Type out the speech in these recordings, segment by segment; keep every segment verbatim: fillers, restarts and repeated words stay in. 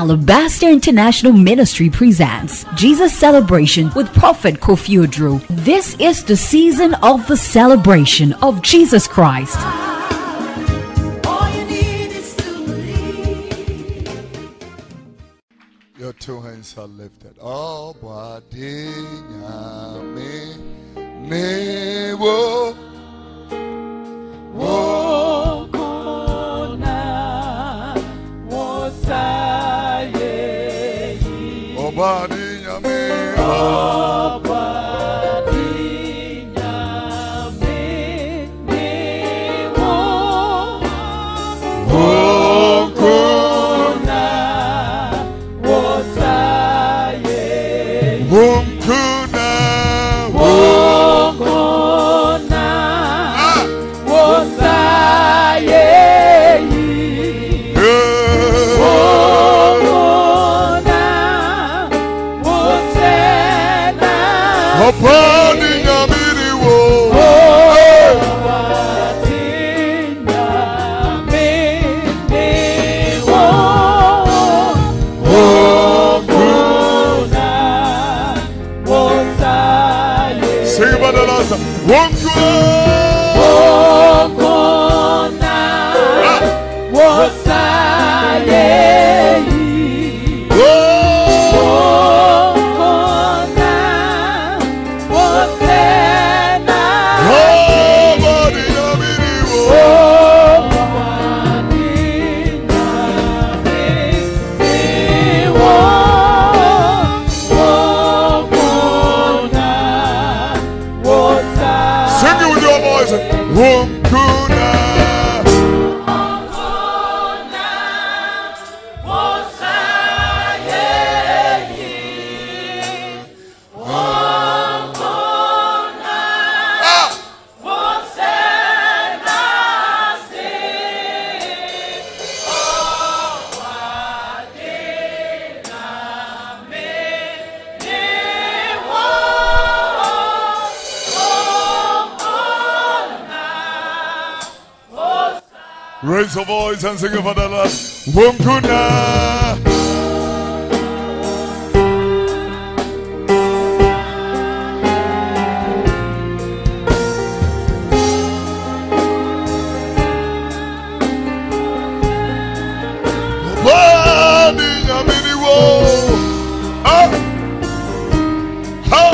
Alabaster International Ministry presents Jesus Celebration with Prophet Kofi Oduro. This is the season of the celebration of Jesus Christ. Your two hands are lifted. Oh, body, me, newo, wo, kona, wo saye. Oh, body, me, oh, body, me, newo, wo, kona. Wongkuna, wongkuna, wosaye, wongkuna, wosena, opani nyamiri wo, opani nyamiri wo, sing about the last time. Wongkuna, wongkuna, wosaye, wongkuna, wosena, obadi yamiri wo, obadi yamiri wo. Sing it with your voice. Wongkuna, wongkuna, wosaye, wongkuna, wosena, si, obadi yamiri wo. Raise your voice and sing it for the Lord. Wongkuna. Obadi yamiri wo. Ah. Ah.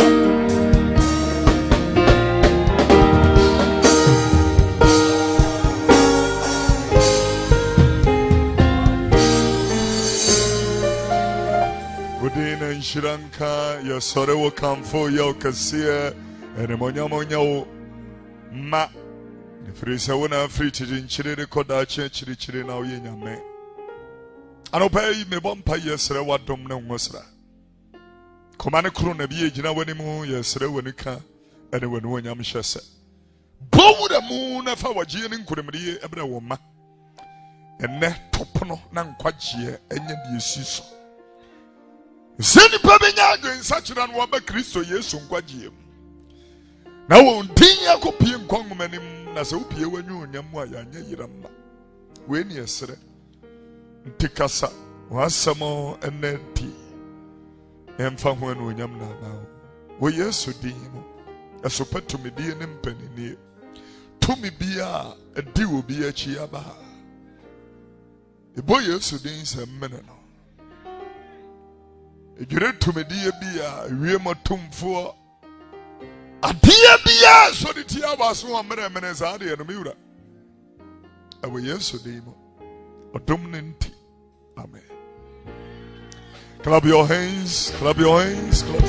Shiranka, your sorrow will come for your cassia, and a monya ma. If it is a winner, free to chili, the Koda church, chili now in your man. And obey me bumpire, yes, what don't know Mosra. Command a croon of ye, Jina, when the moon, yes, when you can, and when one yam shasa. Blow the moon of our jeering could be every woman. And net topono, nan quite ye, and yet you see so. Send the Pabinyago in such an one by Christo, yes, on Quagium. Now, on Tia Copium Congmanim, Nasopia, when you and Yamwaya, Yiramba. When yes, sir, Ticasa, was some more and then tea. And found when we yam now. We yes, so dim. A super to me, dear Nimpenny near. To me be a deal be a chiaba. The boy yes, so deans a minute. You read to me, dear Bia, Remo Tum for a dear Bia, so the Tia was one minute and a mura. I will yes, so demo, a dominant. Amen. Clap your hands, clap your hands, clap.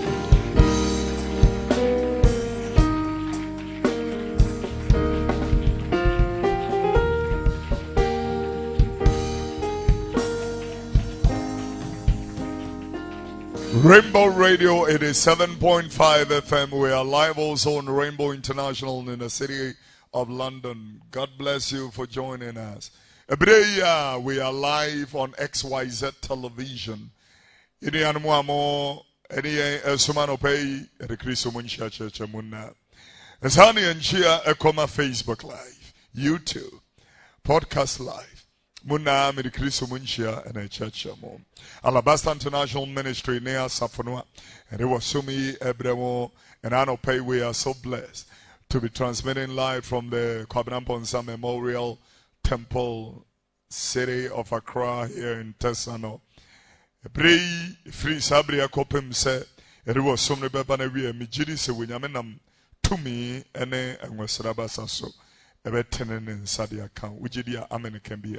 Rainbow Radio, it is seven point five F M. We are live also on Rainbow International in the city of London. God bless you for joining us. We are live on X Y Z television. Ini anmuamo eni sumano pay the Christo Muncha Church Munna. Nsani nchia ekoma Facebook live, YouTube, podcast live, Muna Medicrisum Munchia and a church. Alabaster International Ministry near Safonua. And it was Sumi Ebremo and I know pay. We are so blessed to be transmitting live from the Kwabena Mponsa Memorial Temple City of Accra here in Tesano. Brei free Sabria Kopem said it was Sumi Bebanawi Mijiri se Winyamenam to me and a Wasrabasaso. Ebe tenen in Sadia account. Wijidia Amen can be.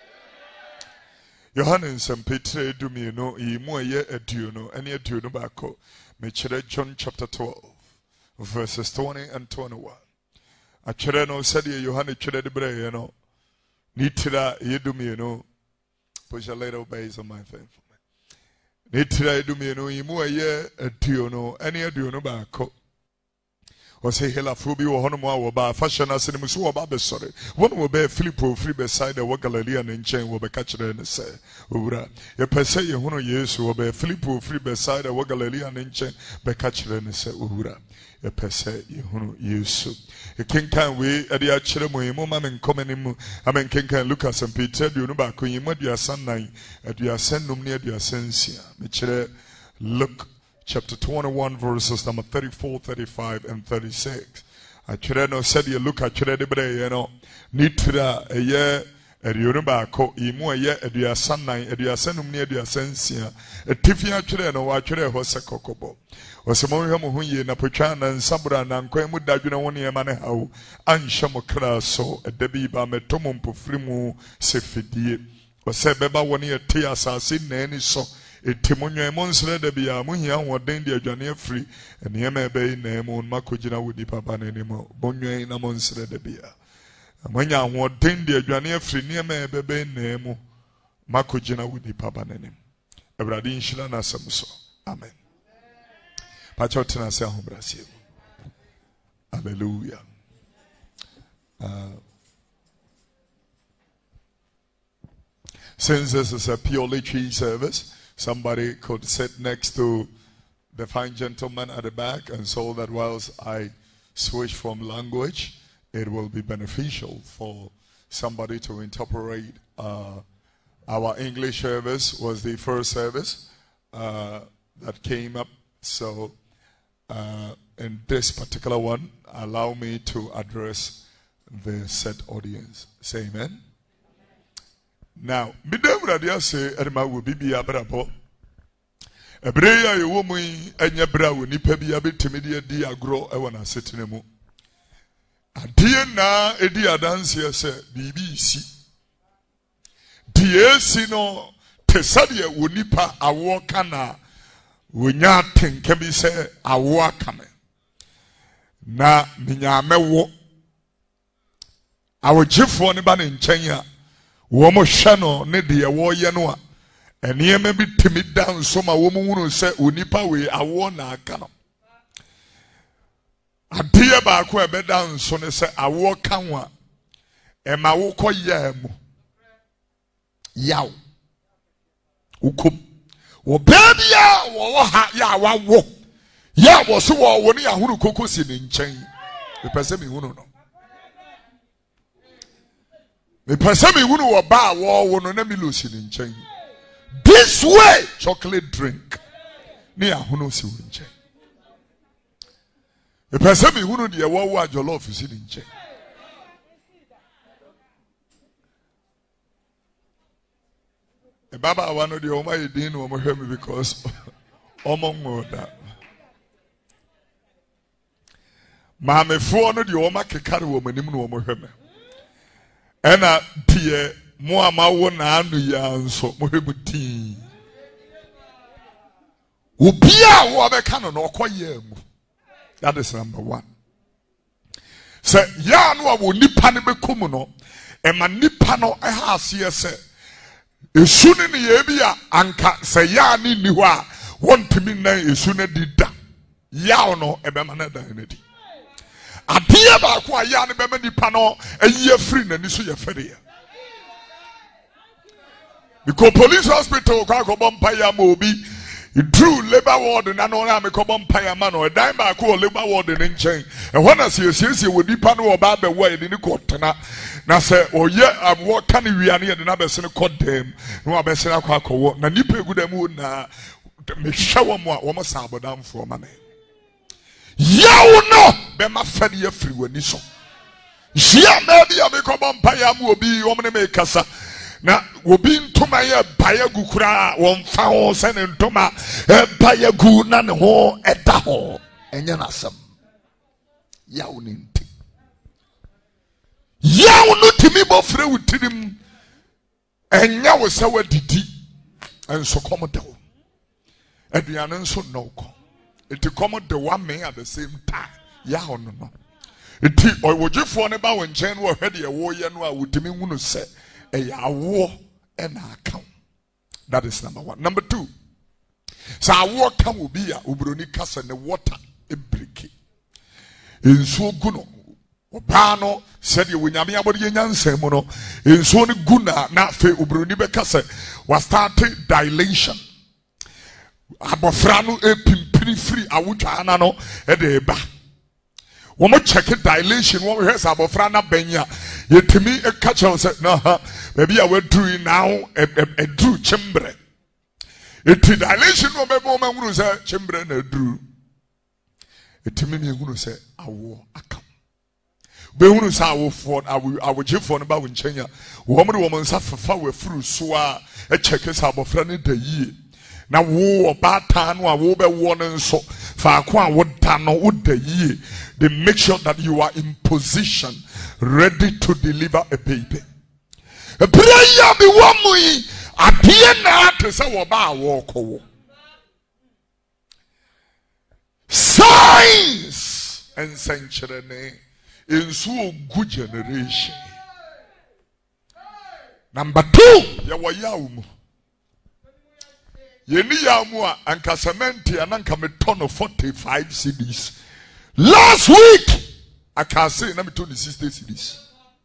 Johannes and Peter do me no ye more ye a duno, any a duno backo. Mechere John chapter twelve, verses twenty and twenty-one. A chereno said ye Johannes chere de bre, you know. Nitira ye do me no. Push a little base on my thing for me. Nitira do me no ye more ye a duno, any a duno backo. Was he hela frubi or honomo ba fashion as in Musu Baba sorry. One will bear Filippo free beside the Galilean and chain will be catched and say, Ura. Your per se, you know, yes, will bear Filippo free beside the Galilean and chain be catched and say, Ura. Your per se, you know, yes. A king can we at the Achiremo, Mum and common. I mean, King can Lucas and Peter, you know, back when you met your son nine at your son near your sensia. Michere look. Chapter twenty-one, verses number thirty-four, thirty-five, and thirty-six. I chireno said you look at chirede you know. Nitra a year at Yoruba, Imu a year at your son nine, at your senum near your sensia. A Tifia chireno, I chire was a cocobo. Was a Mohamu Napuchan and Sabra and Quemu Dajuna one year manahau, and Shamokra so a debiba metomum pufrimu sefidi. Was said Beba one year tears are seen any so. Etimonyo emonsre de bia muhia woden de adwane free enema be na emu makogina wodi papa na enemo bonyo na monsre de bia amanya woden de adwane free niema be be na emu makogina wodi papa na enem ebrade nshira na asamso amen pacho tena se ahobrase hallelujah uh, since this is a purely tree service, somebody could sit next to the fine gentleman at the back, and so that whilst I switch from language, it will be beneficial for somebody to interpret. Uh, our English service was the first service uh, that came up, so uh, in this particular one, allow me to address the set audience. Say amen. Now, midem radia say erma wo bibia brabo. Ebreya ye wo mu enya bra wo nipa bia betimi de di agro e wona setene mu. Ade na edi adanse se bibi isi. Die si no tesade wo nipa awo kana wonya tenka bi se awo akame. Na minya mewo awogifo ne ba ne nkyɛn a womo hwɛ ne de wo ye no a eniyema bi timi dan so ma wo mu hunu sɛ onipa we awo na aka no adeɛ baako e be dan so ne sɛ awo ka ho a e ma wo kɔ ya mu yaw ukom wo babia wo ha ya wawo ya wo so wo wo ne ya hunu kokosi ne nkyɛn e pese mi hunu no me person me hunu wo ba wo wo no na mi losi ni nkyɛn this way chocolate drink ne ahono si wo nkyɛn me person me hunu de wo wo ajolof si ni nkyɛn e baba wa no de o ma yedin no mo hwɛ me because omo ngoda maamefo no de o ma kekare wo manim no mo hwɛ me ena tie mo amawo na anu ya nso mo hebuti ubia wo beka no no okoye mu. That is number one. Se ya no wo nipa ne bekum no e ma nipa no e ha ase se esu ne ne ye bia anka se ya ne ni ho a wontimi na esu ne dida ya no e be ma na dan ne di adeɛ baako a ya ne bɛma nipa no ayi free na ni so yɛ fɛre because police hospital ka ko bompa ya ma obi True labor ward and no na me kobom paya man or dime back or labor ward in chain. And when I see a serious with the panel or bad way in the court na na say oh yeah I'm what can we are near the number send court them no abesena kwako na nipa gu dem na me shower mo wo sabo dam for mama. Yawo no be ma fadi afiri wani so. Jia me bia me kobom paya mu obi wo me me kasa. Na obi ntoma ye baye gu kura won fa ho se ne ntoma e baye gu na ne ho eda ho enye nasem yawo ne nti yawo no timi bo fre wutirim enya wo se wadidi enso kom de wo aduane nso no ko enti kom de wa me at the same time yawo no no enti oyogifo ne ba wo nchen wo hwede ye wo ye no a wutimi hunu se a war and a count. That is number one. Number two. So a war can will be a ubroni cast and the water a bricky. In so guno. Obano said you win Yamia Bodian Semono. In so guna not fe ubroni becase was started dilation. Abofrano a pimpini free a wucha anano at the ba. One more check it dilation. One more has Abofrana Benya. Yet to me a catcher said, no, maybe I will do it now a drew chamber. It dilation no me woman who say chamber and a drew. It to me who say I will account. Be who say I will for I will I will give for about in China. Woman woman suffer far through so a check is Abofrana the year. Na wo bata no a wo be won so fa kwa wo da no wo da yi they make sure that you are in position ready to deliver a baby. A prayer be one way adie na to say wo ba wo ko signs and century in so good generation. Number two ya wa yawo Yeni yamua anka cementi ananka metono forty-five C Ds. Last week I can say na metono sixty C Ds.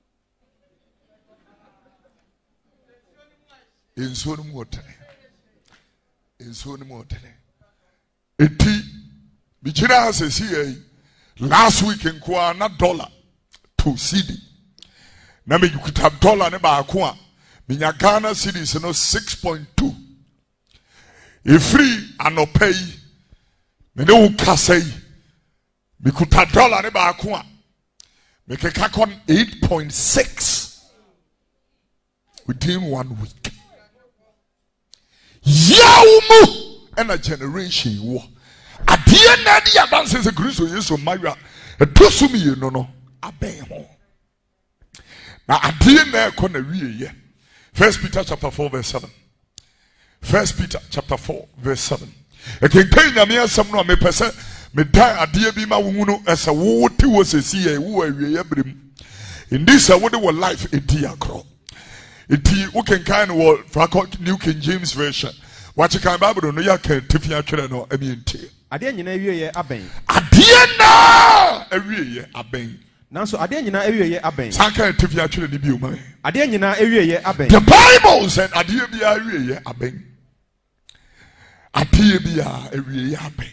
In so no more time. In so no more time. Eti bichira se see last week in kwa na dollar two C D. Na me kuta dollar ne ba ko a minya Ghana cedis no six point two. If free and no pay, me no kasei. Me kuta dollar ne ba ko a me keka kon eight point six within one week. Yawmu and a generation wo. Adie na di advance se Kristo Yesu mawa. E tosu mi no no aben ho. Na adie na e ko na wie ye. First Peter chapter four verse seven. First Peter chapter four verse seven. Ekenkan nyame asem no me pese me dan ade bi ma wo no ese wo ti wo sesi e wo awie ya brem. In this wo de wo life edi akro. Eti wo kenkan wo Fakot New King James version. What you can Bible no ya kan tifia twere no ami enti. Ade nyina awie ye aben. Ade na awie ye aben. Nanso ade nyina awie ye aben. Sanka tifia twere ni bi o man. Ade nyina awie ye aben. The Bible said ade bi awie ye aben. Ade bi awie ye aben.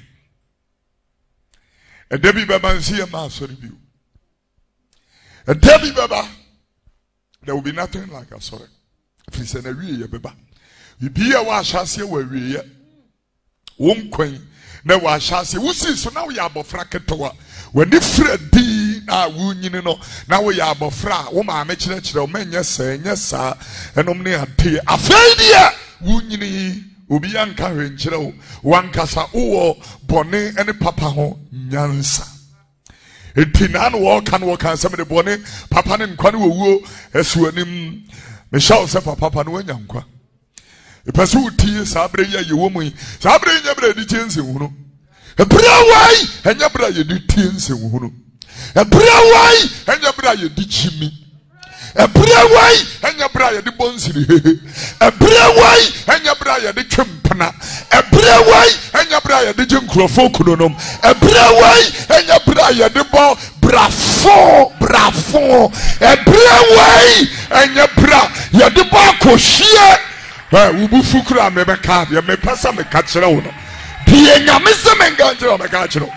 E debi baba nsi e ma sorry bi. E debi baba there will be nothing like a sorry. If it's an awie ye baba. Bibi a wa hyase wa awie ye. Won kwan na wa hyase wo si so na wo ya abofra ketowa. Wani fra di na wo nyini no na wo ya abofra wo ma me kire kire o manya sa nya sa enom ne ade afai dia wo nyini obi anka hwe kire wo wankasa wo bone ene papa ho nyansa etina no wo kan wo kan sem de bone papa ne nkwa ne wo esuanim me shaw se papa no wanya nkwa epasu utie sabre ya ye wo mu sabre nya bre di chense hunu Ebrawai enya bra ye di tiense wuhunu. Ebrawai enya bra ye di chimi. Ebrawai enya bra ye di bonsiri. Ebrawai enya bra ye di twempana. Ebrawai enya bra ye di jinkrofo kunonom. Ebrawai enya bra ye di bo brafo brafo. Ebrawai enya bra ye di bo akohie. Eh ubu fukura me be ka ye me pesa me ka kire wo no. die nyamese menga nchiro meka chiro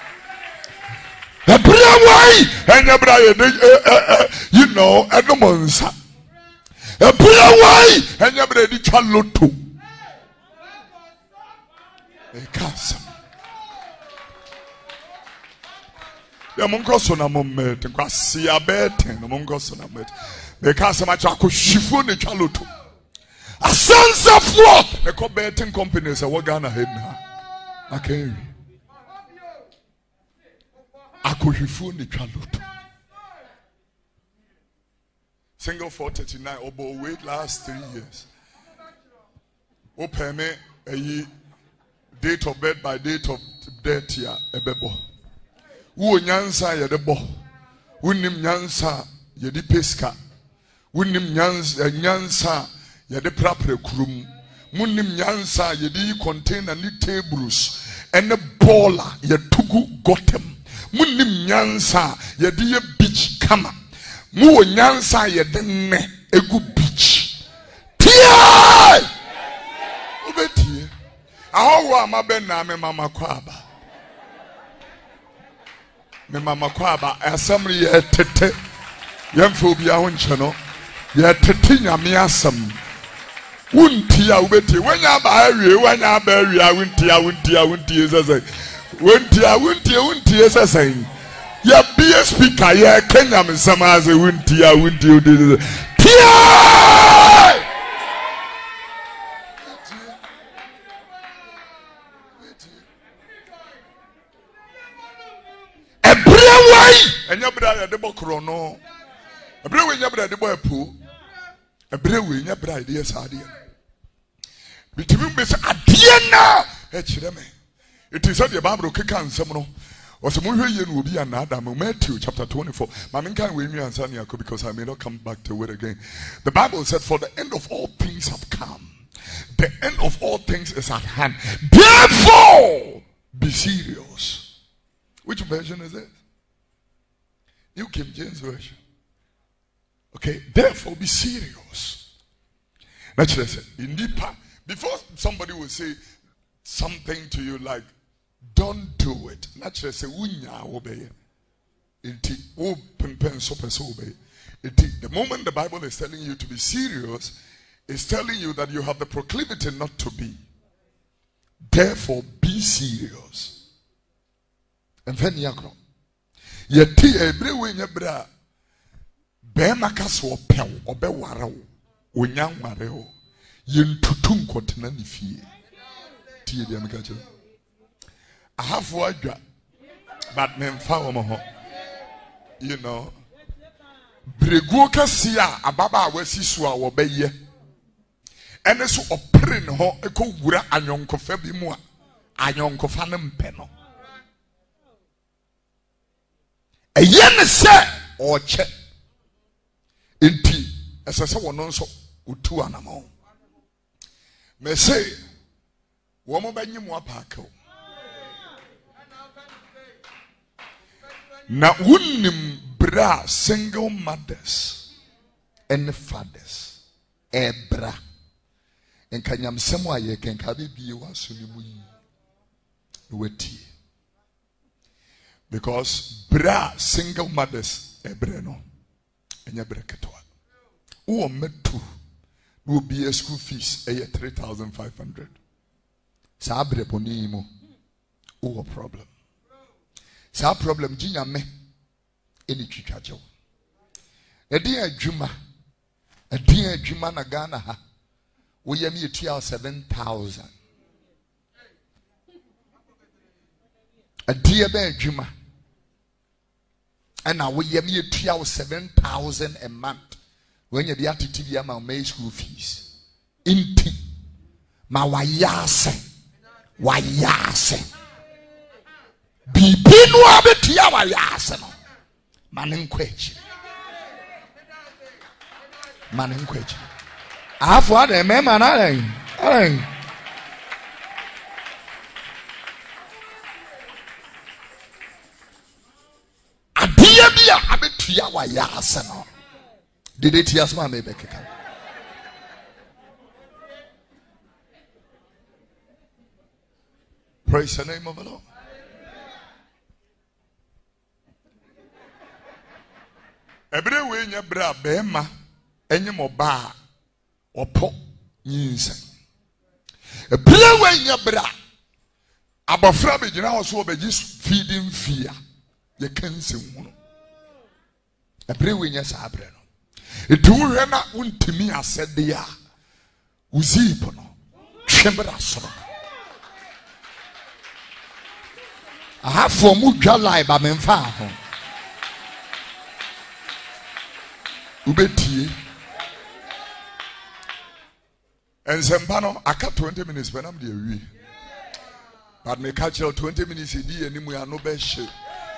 ebra wai enya bra ye you know edomonsa ebra wai enya bra di chaloto ekasam ya munko so na mommet kwasi abeten no munko so na mommet ekasam acha ko hwifo ne chaloto asansa fo e ko betting companies e wo Ghana head na akai akohwifo ne twaloto single four thirty-nine obo wait last three years open me a date of birth by date of death ya ebebo wo nyansa ye de bo wonim nyansa ye di peska wonim nyansa nyansa ye de prapre kurum munim nyansa ye di container ni tables and a baller ye tugu gotem munim nyansa ye di ye beach kama mu nyansa ye de ne egu beach tia obeti aho amabe na me mama kwaba me mama kwaba asam ye tete yemfo bia ho nche no ye tete nyame asam wuntia ubeti wanya ba awie wanya ba awie wuntia wuntia wuntia sese wuntia wuntia wuntia sese ya be a speaker ya Kenya msama ze wuntia wuntia tia ebrewai enya bra ya de bokro no ebrewai nya bra de bo apu ebrewe nya bra ide saade bitimi be se ade na e kire me it is said the Bible keka nsem no ose mo hwe ye no obi ana adam Matthew chapter twenty-four ma men kan we mi ansa ne akọ because I may not come back to it again. The Bible said for the end of all things have come, the end of all things is at hand, therefore be serious. Which version is it? New King James version. Okay, therefore be serious. Let's listen. In deeper, before somebody will say something to you like, don't do it. Naturally say, unya obey. The moment the Bible is telling you to be serious, it's telling you that you have the proclivity not to be. Therefore, be serious. And then yakro. Yeti ebrewe nyebra. Bema kaso pew obe warao onyan wareo yentutu nkotena ne fie tie dia meka che ahafo adwa but me mfa wo ho you know bregu kasia ababa awasi so a wo beye ene so opere ne ho ekowura anyonkofa bi mu a anyonkofa ne mpe no eye ne se oche enti esese wono nso otu anamo me say wo mo banyi mo apaka na wunnim bra single mothers and fathers ebra enkanyam semo aye kenka be bie waso ni mu yi wati because bra single mothers ebra no enya breketwa wo metu no be school fees eh three thousand five hundred sa breponi mo wo problem sa problem ginya me eni twitwaje edi adwuma edi adwuma na Ghana ha wo yam yetua seven thousand edi ebe adwuma and now we yam yetua seven thousand a month when you be at T V ama my school fees inti ma wayase wayase bibi no abetia wayase no manen kwachi manen kwachi afọ ade me mana ade ade adia bia abetia wayase no did it hear some maybe keka Praise the name of the Lord. Every way in your bra bema any more bar or pop news. A play way in your bra. Abafrabe you know so be just feeding fear. You can't see one. A play way in your sabre. It will run out to me. I said they are Uzipono Chamber. I have for Muja live by Memfa. Ubeti and Zambano, I cut twenty minutes when I'm there. But me catch you twenty minutes a day and we are no best shit.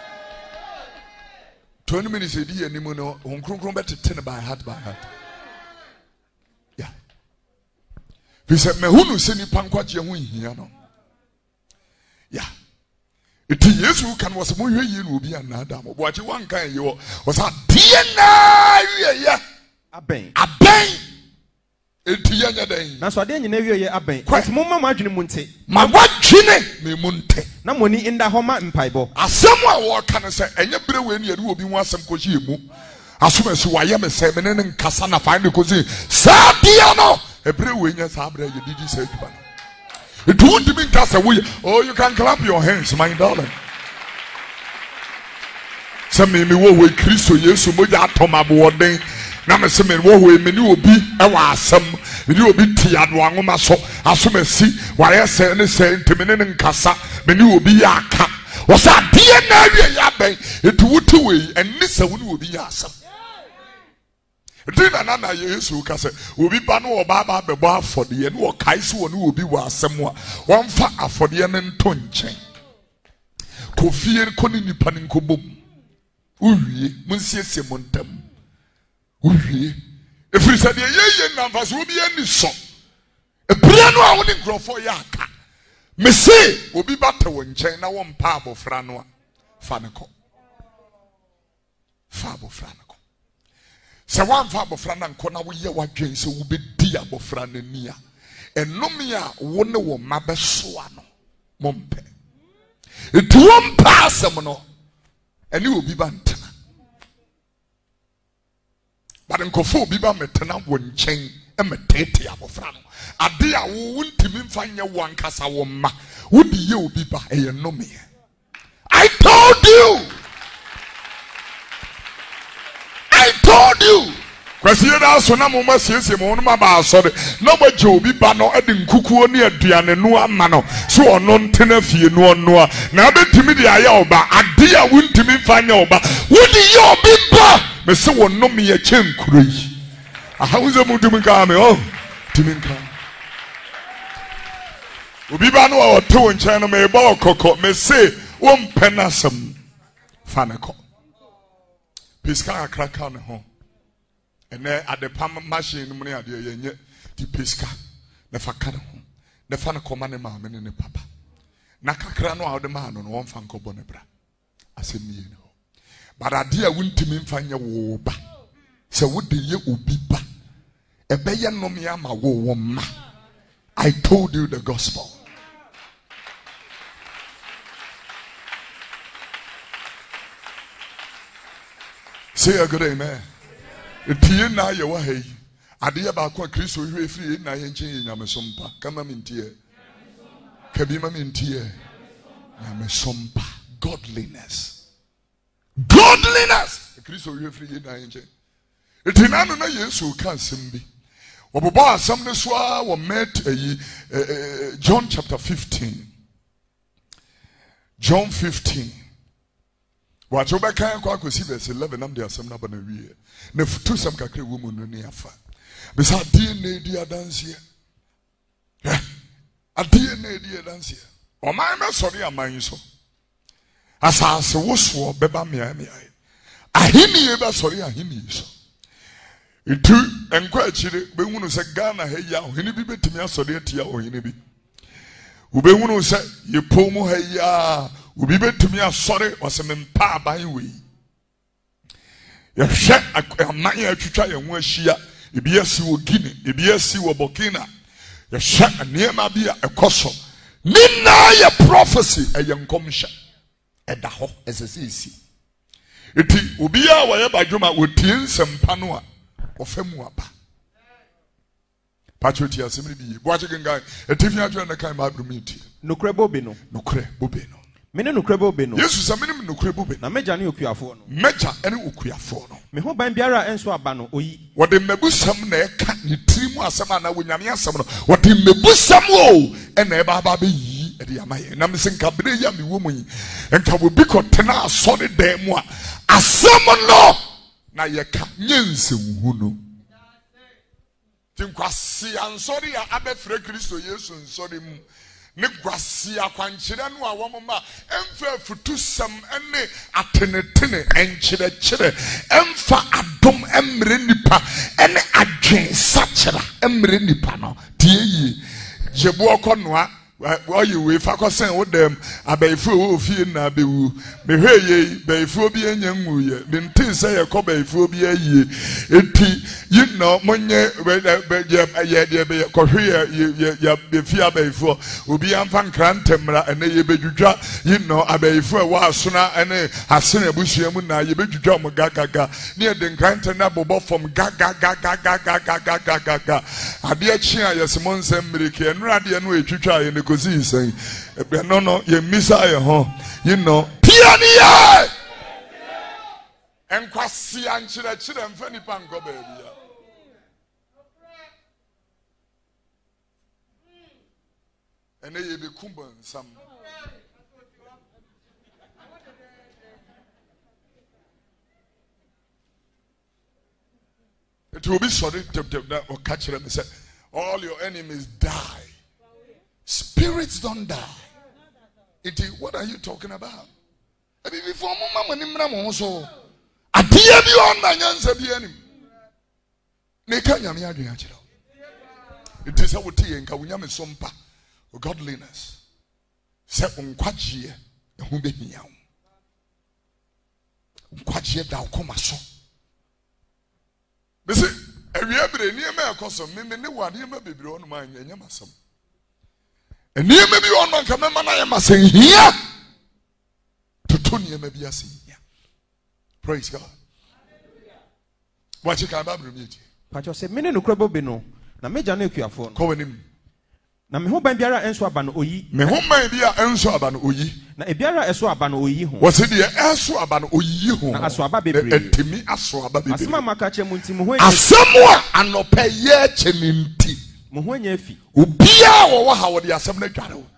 twenty minutes a day and you know, on Krum better ten by heart by heart. Yeah. He said, Me who send you panquat your wing here. Yeah. It is who can was more you will be another. What you want kind you was a Diana, yeah. A bang, a bang. It is a day. That's what then you never hear a bang. Quite Mama Margin Munte. My what chine me munte. No money in the home and pibo. As someone what can I say, and you bring when you will be one some cochimu. As soon as I am a seven and Cassana find the cozy. Sadiano, a brew in your sabre, you did you say to me. It won't mean cast away. Oh, you can clap your hands, my darling. Some me wo we Christo Yesu moja atoma boden. Na me se me wo we me ni obi e wa asem. Me ni obi ti ado anwoma so. Aso me si ware se ne se ntimi ne nkasa. Me ni obi ya aka. Wo sa die na awie ya ben. Etu wuti we eni se wo ni obi ya asem. Dina nana Yesu kase obi ba no oba ba bebo afode no kai so no obi wa asem a wonfa afode ne nto nchen kofie ko ni nipa ne nkobom uwie munsiesie montam uwie efiri se de yeye namfa so obi ani so ebia no a woni nkrofo ya aka me se obi ba te wo nchen na wo mpa abofra no a fa ne ko fa abofra no. Se wan fa abofra na nko na wo ye wadwen se wo be di abofra na nia enome a wo ne wo mabeso ano mompe etu wo mpa asem no ene obi ba ntena but nkofo obi ba metena wo nchen e metete abofra no ade a wo ntimi mfanye wo ankasa wo ma wo di ye obi ba e enome. I told you I told you. Kwasi da so na mo masiesie mo no ba asore no ba je obi ba no e de nkukuo ne aduane no ama no so ono ntena fie no ono a na betimi de aya oba ade a wuntimi mfanya oba wodi ye obi ba me se wono me ye chenkuro yi aha unze mudum ka me oh timi nka obi ba no o to nchen no me ba okoko me se wo mpenasem fa ne ko Piska akraka ne ho ene adepam machine mu ne ade yenye ti piska ne fa ka ne ho ne fa ne koma ne ma me ne papa na kakra no a ode ma no no won fa nkobo ne bra asem ye ne ho barade a wuntimi mfa nye wo ba se wo de ye obi ba ebe ye no me ama wo wo ma. I told you the gospel. Say a good amen. Tie na ye wa hai. Ade ba kwa Kristo hwe firi na ye nchen nyamesompa. Kama mintie. Kabima mintie. Nyamesompa. Godliness. Godliness. Kristo hwe firi na ye nchen. Etina no na Yesu kan sembi. Obobo asam ne so a wo met John chapter fifteen. John fifteen. Watch over can kwa kwesi verse eleven am de asem na ba na wie na futu sam kakra wo mu no ne afa bisa die na di adanse eh adie na di adanse o man me sori aman so asase wo so beba mia mia ahini ye ba sori ahini so itu enko achire be hunu se Ghana ha ya ohini bi betimi asori atia ohini bi wo be hunu se ye pomu ha ya ubi betumi asore osemempa aban we ye hwe aman ya twitwa ye ho ahia ebi asi wo Guinea ebi asi wo Burkina ye hwe niema bi a ekoso Nina ya prophecy ɛyɛ nkɔmhyɛ ɛda hɔ ɛsɛ sɛ esi eti obiara wɔyɛ badwuma wɔtie nsɛmpa no a ɔfɛ mu aba patriotia asɛm no bi yie boakye gengan ɛtifi adwene ne kan ma abrom yi nokre bobe no nokre bobe no mene nokre bobe no yesu sɛ menem nokre bobe na meja ne okuafo no meja ɛne okuafo no me ho ban biara enso aba no oyi wɔde mmabusɛm na ɛka ne tiri mu asɛm ana wonyame asɛm no wɔde mmabusɛm o ɛna ɛba aba bɛyi ɛde ama yɛ nam sɛ nka bere yi a mewɔ mu yi nka wobi kɔtena asɔre dan mu a asɛm no na yɛka nyɛ nsɛmhu no tinkwasi ansɔre a abɛfrɛ kristo yesu nsɔre mu ne gwasi akwankyerɛ no a wɔn ma ɛmfa afutu sɛm ɛne atenetene ɛnkyerɛkyerɛ ɛmfa adom ɛmmerɛ nipa ɛne adwensakyera ɛmmerɛ nipa no tie yie gyeboɔ kɔnoa wɔyɛ wei fa kɔsɛn wo dɛm abɛɛfo wɔ fie na abɛwu mehwɛ yɛ bɛɛfo bi anya nwuyɛ mente sɛ yɛkɔ bɛɛfo bi ayie eti yi no monye yɛ yɛ yɛ kɔhwɛ yɛ yɛ yɛ fie abɛɛfo obi amfa nkrantemra ɛnɛ yɛ bɛdwudwa yi no abɛɛfo wɔ asona ɛne asene abusua mu na yɛ bɛdwudwa mo gagaga ne yɛ de nkrantem na bobɔ fam gagagagagagagagaga adeɛ kyi a yɛsɛ mo nsɛm mmiriki ɛnura adeɛ no etwitwa yɛ ne kosi saying no no ye misa ye ho you know tiania enkwasi ankyerɛ kyerɛ mfa nipa nkɔ baabi a ene ye be kumba nsam it will be sorry that or catch them and say all your enemies die. Spirits don't die. It is, what are you talking about? Before mama nimra mo so adia bi on na nyansa bi anim ne ka nyame adwen akira it is how tie nka wunyame sompa godliness se unkwagye ehu behia wo unkwagye da ukoma so bese awia bre niema ekoso me ne wade ma bebire onu ma anya masam eniema bi onu nka mema na yema sen hia toto niema bi asen hia. Praise God. Watch it kan ba bro mi eti pacho se me ne nokra bobe no na meja na ekuafo no ko wanim na me ho ban biara enso aba no oyi me ho ban bia enso aba no oyi na ebiara eso aba no oyi ho wose de enso aba no oyi ho na aso aba bebre etimi aso aba bebre asema maka che munti mo ho asemo a anopa ye che minti mo ho anya afi obia wo wo ha wo de asem na dware wo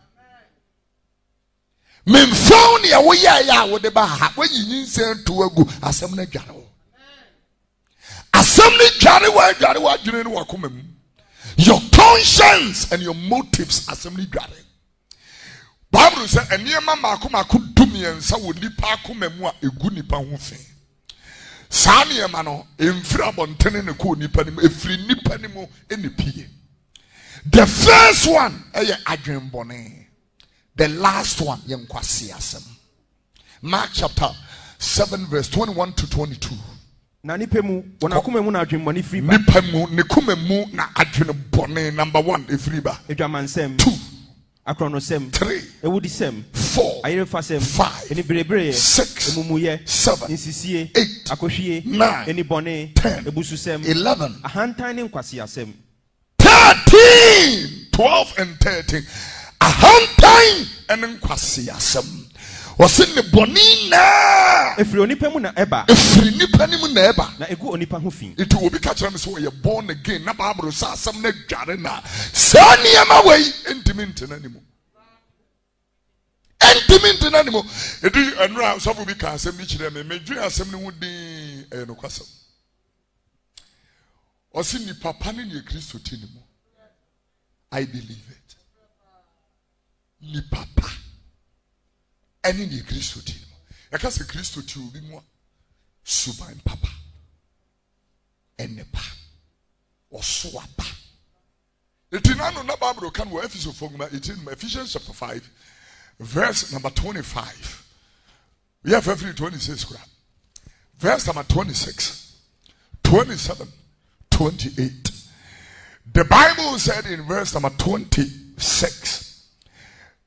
memfon ne wo ya ya wo de ba ha wo yinyin sen to agu asem na dware wo asem na dware wo dware wo adwene ne wakoma mu. Your conscience and your motives assembly dware. Bible says eniema mako mako dumiensa wo nipa akoma mu a egu nipa ho fe. Saa niema no emfiri abontene ne ko nipa ne efiri nipa ne mu enipie. The first one eye adwenbone. The last one yenkwase asem. Mark chapter seven verse twenty-one to twenty-two. Na nipa mu wona akoma mu na adwenbone free ba. Nipa mu ne koma mu na adwenbone number one efiri ba. Edwamansem. two. Akronosem. three. Ewudisem. four. Ayerefasem. five. Eni berebereye. six. Emumuye. seven. Insisie. eight. Akohwie. nine. Eni bone. ten. Ebususem. eleven. Ahantan ne nkwase asem. thirteen. twelve and thirteen. Ahantan and nkwase asem. Wase ne boni na efiri onipa mu na eba efiri nipa ni mu na eba na egu onipa ho fi itu obi ka kira me so ye born again na Bible sa asem na dware na sa niema wei entimi ntena ni mu entimi ntena ni mu edu enura so bi ka asem bi kire me medwe asem ni ho din e no kwasem osi ni papa ni ni Kristo ti ni mu. I believe it. Ni papa eni ni Kristo ti mo yaka se Kristo ti obi mo suban papa ene pa oso apa etinano na Bible kan wo Ephesians fogma eighteen Ephesians chapter five verse number twenty-five we have every twenty-six verse number twenty-six twenty-seven twenty-eight. The Bible said in verse number twenty-six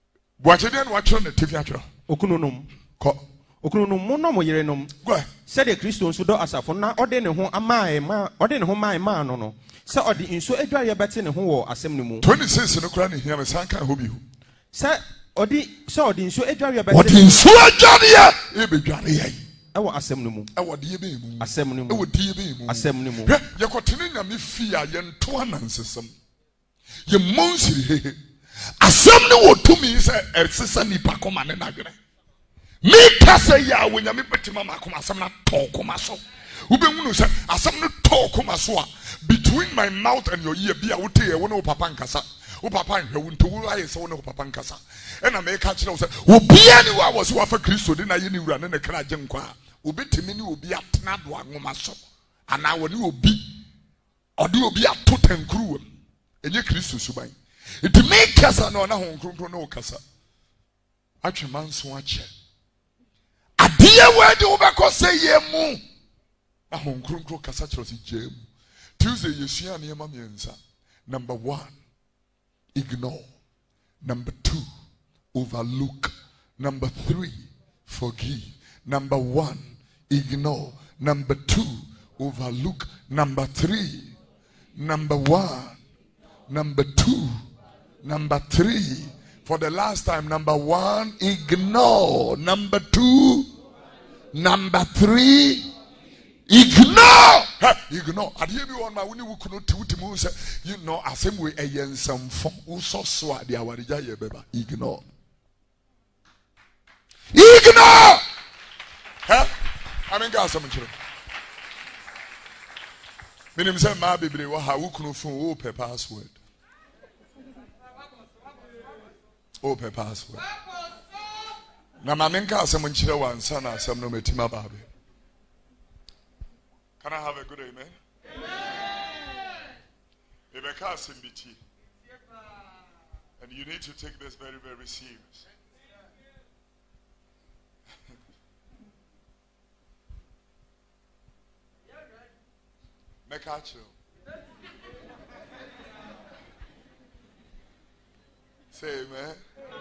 Boachedian watch on the T V atro. Okununum. Ko. Okununum mo no mo yerenom. Go. Said the Christian nso do asafo na ode ne ho ama ma ode ne ho man ma no no. Say ode nso adware bete ne ho wo asem ne mu. twenty-six no kra ne hia me sanka ho bi hu. Say ode say ode nso adware bete. Ode nso adware e be dware yai. Ewo asem ne mu. Ewo de ye be mu. Asem ne mu. Ewo de ye be mu. Asem ne mu. Ye kotene nyame fi a ye nto anansesem. Ye monsiri hehe. Asem ne wo tumi se esesa nipa koma ne nagre. Me kasa ya wo nyame betima makoma asem na to koma so. Ubehunu se asem no to koma so a between my mouth and your ear bia wote ye wo ne papa nkasa. Wo papa nhwe wo nto wo aye se wo ne papa nkasa. E na me ka kire wo se obia ni wa wo se wa fa Kristo de na ye ni wura ne ne kra agye nkwa. Obetimi ni obi atena do anwoma so. Ana wo ni obi ode obi ato tankuru wam. Enye Kristo suban. It make kasa no na hon kronkron no kasa. Atwema nso ache. Adie we de wo beko say ye mu. Na hon kronkron kasa kiro si jam. Tuesday yesua na yema miensa. Number one, ignore. Number two, overlook. Number three, forgive. Number one, ignore. Number two, overlook. Number three, number one, number two, number three. For the last time, number one, ignore. Number two, number three, ignore. Ignore. I hear you on my winnie who couldn't do it. You know, as same way a yen some form who saw swat the awarija beba. Ignore. Ignore. Huh? I mean, guys, some children. Minim say my baby, what how couldn't phone open password. Open password. Now, my main car, someone children one son or some no metima baby. Can I have a good amen? If a car in B T, and you need to take this very, very serious. Make a chill. Say amen.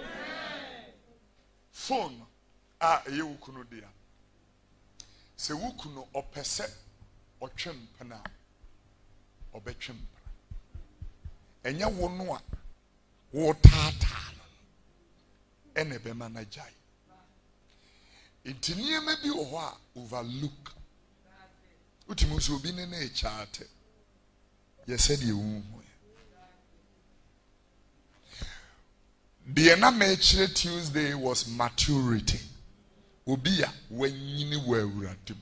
Phone. Ah, you kuno dia. Se wukuno opese otwem pana. Obetwem. Enya wo no a wo tata no. Ene be manajai. Intinie me bi wo ho a overlook. Utimu so bi ne na chate. Ye said ye wu. The enamel Tuesday was maturity. Obia when yini wewuradim.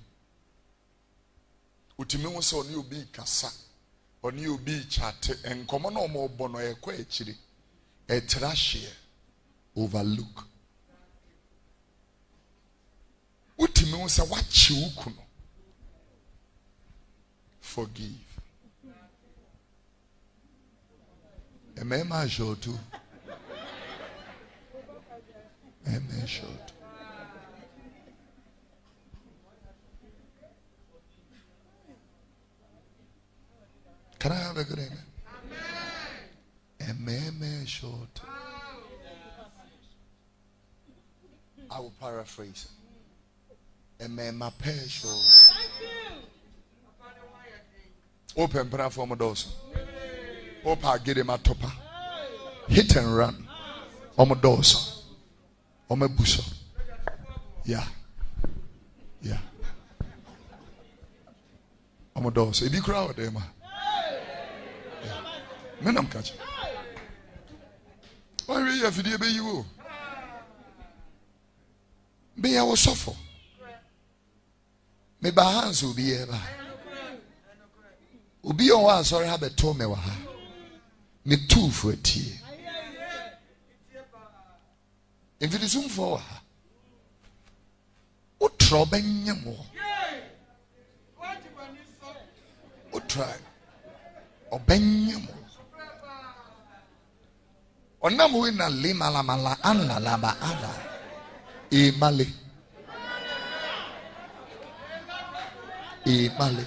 Utimi wo so ni obi kasa. Oni obi chate enkomo na omo bono ekwa echiri. Etra share. Overlook. Utimi wo se wachi wukuno. Forgive. Amen ma jotu. Amen short. Can I have a good amen? Amen. Amen short. I will paraphrase. Amen my pair short. Open platform doors. Open get him a topper. Hit and run. Omo doors. Omo buso. Yeah. Yeah. Omo doors. Ebi crowd there ma. Men am catch. Why we have video be you? Be ya wo suffer. Me ba hands will be here. Obi on wa sorry have told me wa ha. Me two for tea. If it is soon for ha. O trouble nyamo. O try. O benyamo. O namu ina lima la mala anla la ba ala. E male. E male.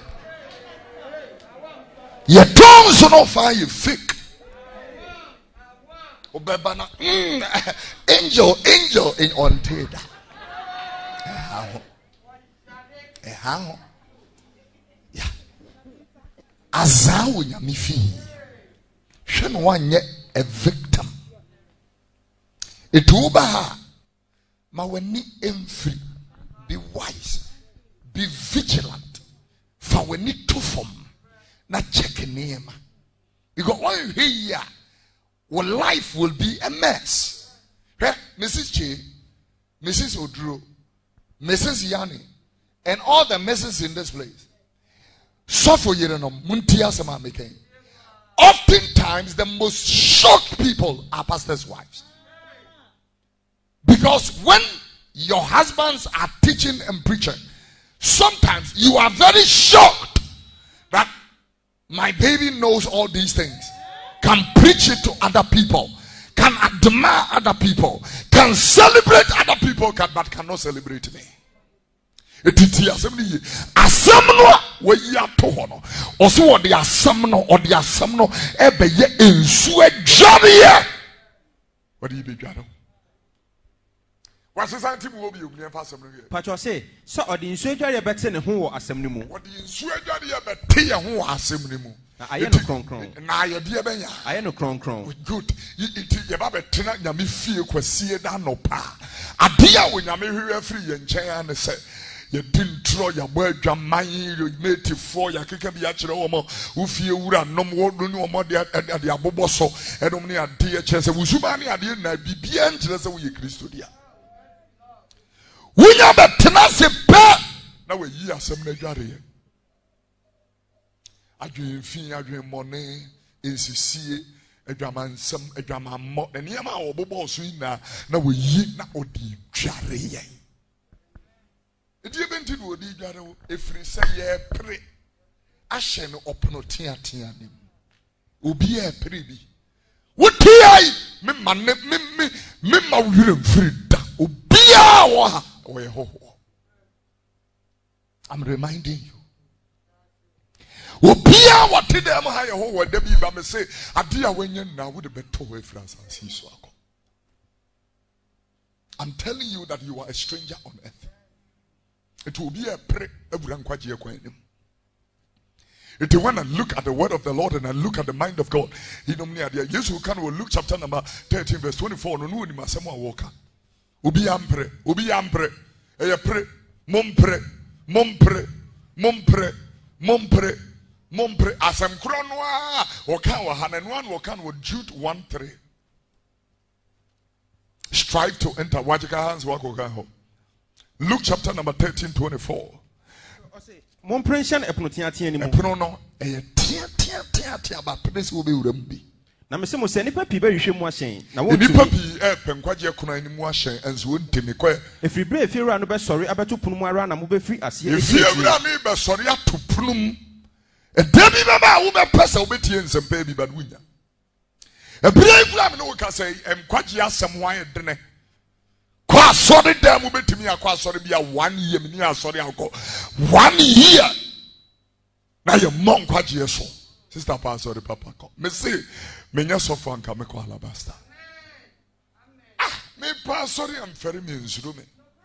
Your tongues are not fire, you fake. Obebana, mm, angel, angel in on teda. How? How? Yeah. Azawu nyamifi. Shen one yet a victim. It ubaha. Ma weni emfri. Be wise. Be vigilant. For weni tufom. Na check name. Because when you hear, well, life will be a mess. Right? Missus Che, Missus Odro, Missus Yani, and all the messes in this place. Suffer yerenom muntia sama meken. Oftentimes, the most shocked people are pastors' wives. Because when your husbands are teaching and preaching, sometimes you are very shocked that my baby knows all these things, can preach it to other people, can admire other people, can celebrate other people, can, but cannot celebrate me. Etiti assembly asamno we ya to hono oso wo de asamno o de asamno ebe ye ensu adware what do you be dware what society mu obi obi emfa asamno ye pacho say so o de ensu adware bete ne ho wo asamno mu o de ensu adware ye bete ye ho wo asamno mu na aye no kronkron na aye de benya aye no kronkron good iti ye ba betena nyame fie kwasie da no pa ade a wo nyame hwe afiri ye nchen ane se you didn't throw your word, your mind, you made it for your kick and the actual woman who fear would have no more than your mother at the aboboso and only a dear chess. And Wusumani at the end, I be beyond just a wee Christodia. We are the tenacity pair. Now we hear some Nigeria. I dream fee, I dream money, in C C, a drama and some a drama more than Yama or Bobo Swina. Now we eat now the Jarry. It even did what he got if we say, yeah, pray. Ashen open tia tia nim. Ubi a prebi. What tia? Me man, me me me ma will free da. Ubi a wa. Oh, ho. I'm reminding you. Ubi a what did them higher ho? What they be? But me say, adia when you now would have been two way France and see so. I'm telling you that you are a stranger on earth. It will be a prayer. It when I look at the word of the Lord and I look at the mind of God, you know me idea. Yes, we can look chapter number thirteen, verse twenty-four. No, no, ni masema walker. Ubi ampre, ubi ampre. Eye pray, mom pray, mom pray, mom pray, mom pray, mom pray. Asem kronwa. Wakan wa hanenwan wakan wa Jude one three. Strive to enter. Wajika hands wako kanho. Luke chapter number thirteen, twenty-four. Mon prension eponotia tia ni mo. Epono no e tia tia tia tia ba pese wo be wuram bi. Na me se mo se nipa pi ba hwehwe mu ahyen. Na won nipa pi e penkwaje kono ani mu ahyen enso won temi kwa. Efiri bre efiri ra no be sori abeto punu mu ara na mo be firi ase. Efiri ra mi be sori ato punu mu. E da bi ba ba wo be pese wo be tie nsempa bi ba wunya. E bre efiri mi no wo ka say enkwaje asem wan e dene. Kwa sorry dem ubetimi akwa sorry bia one year mini asori akọ one year na ye mon kwaje so sister pa sorry papa ko me say me nya so for nka me ko alabasta ah me pa sorry am ferry me nsuru me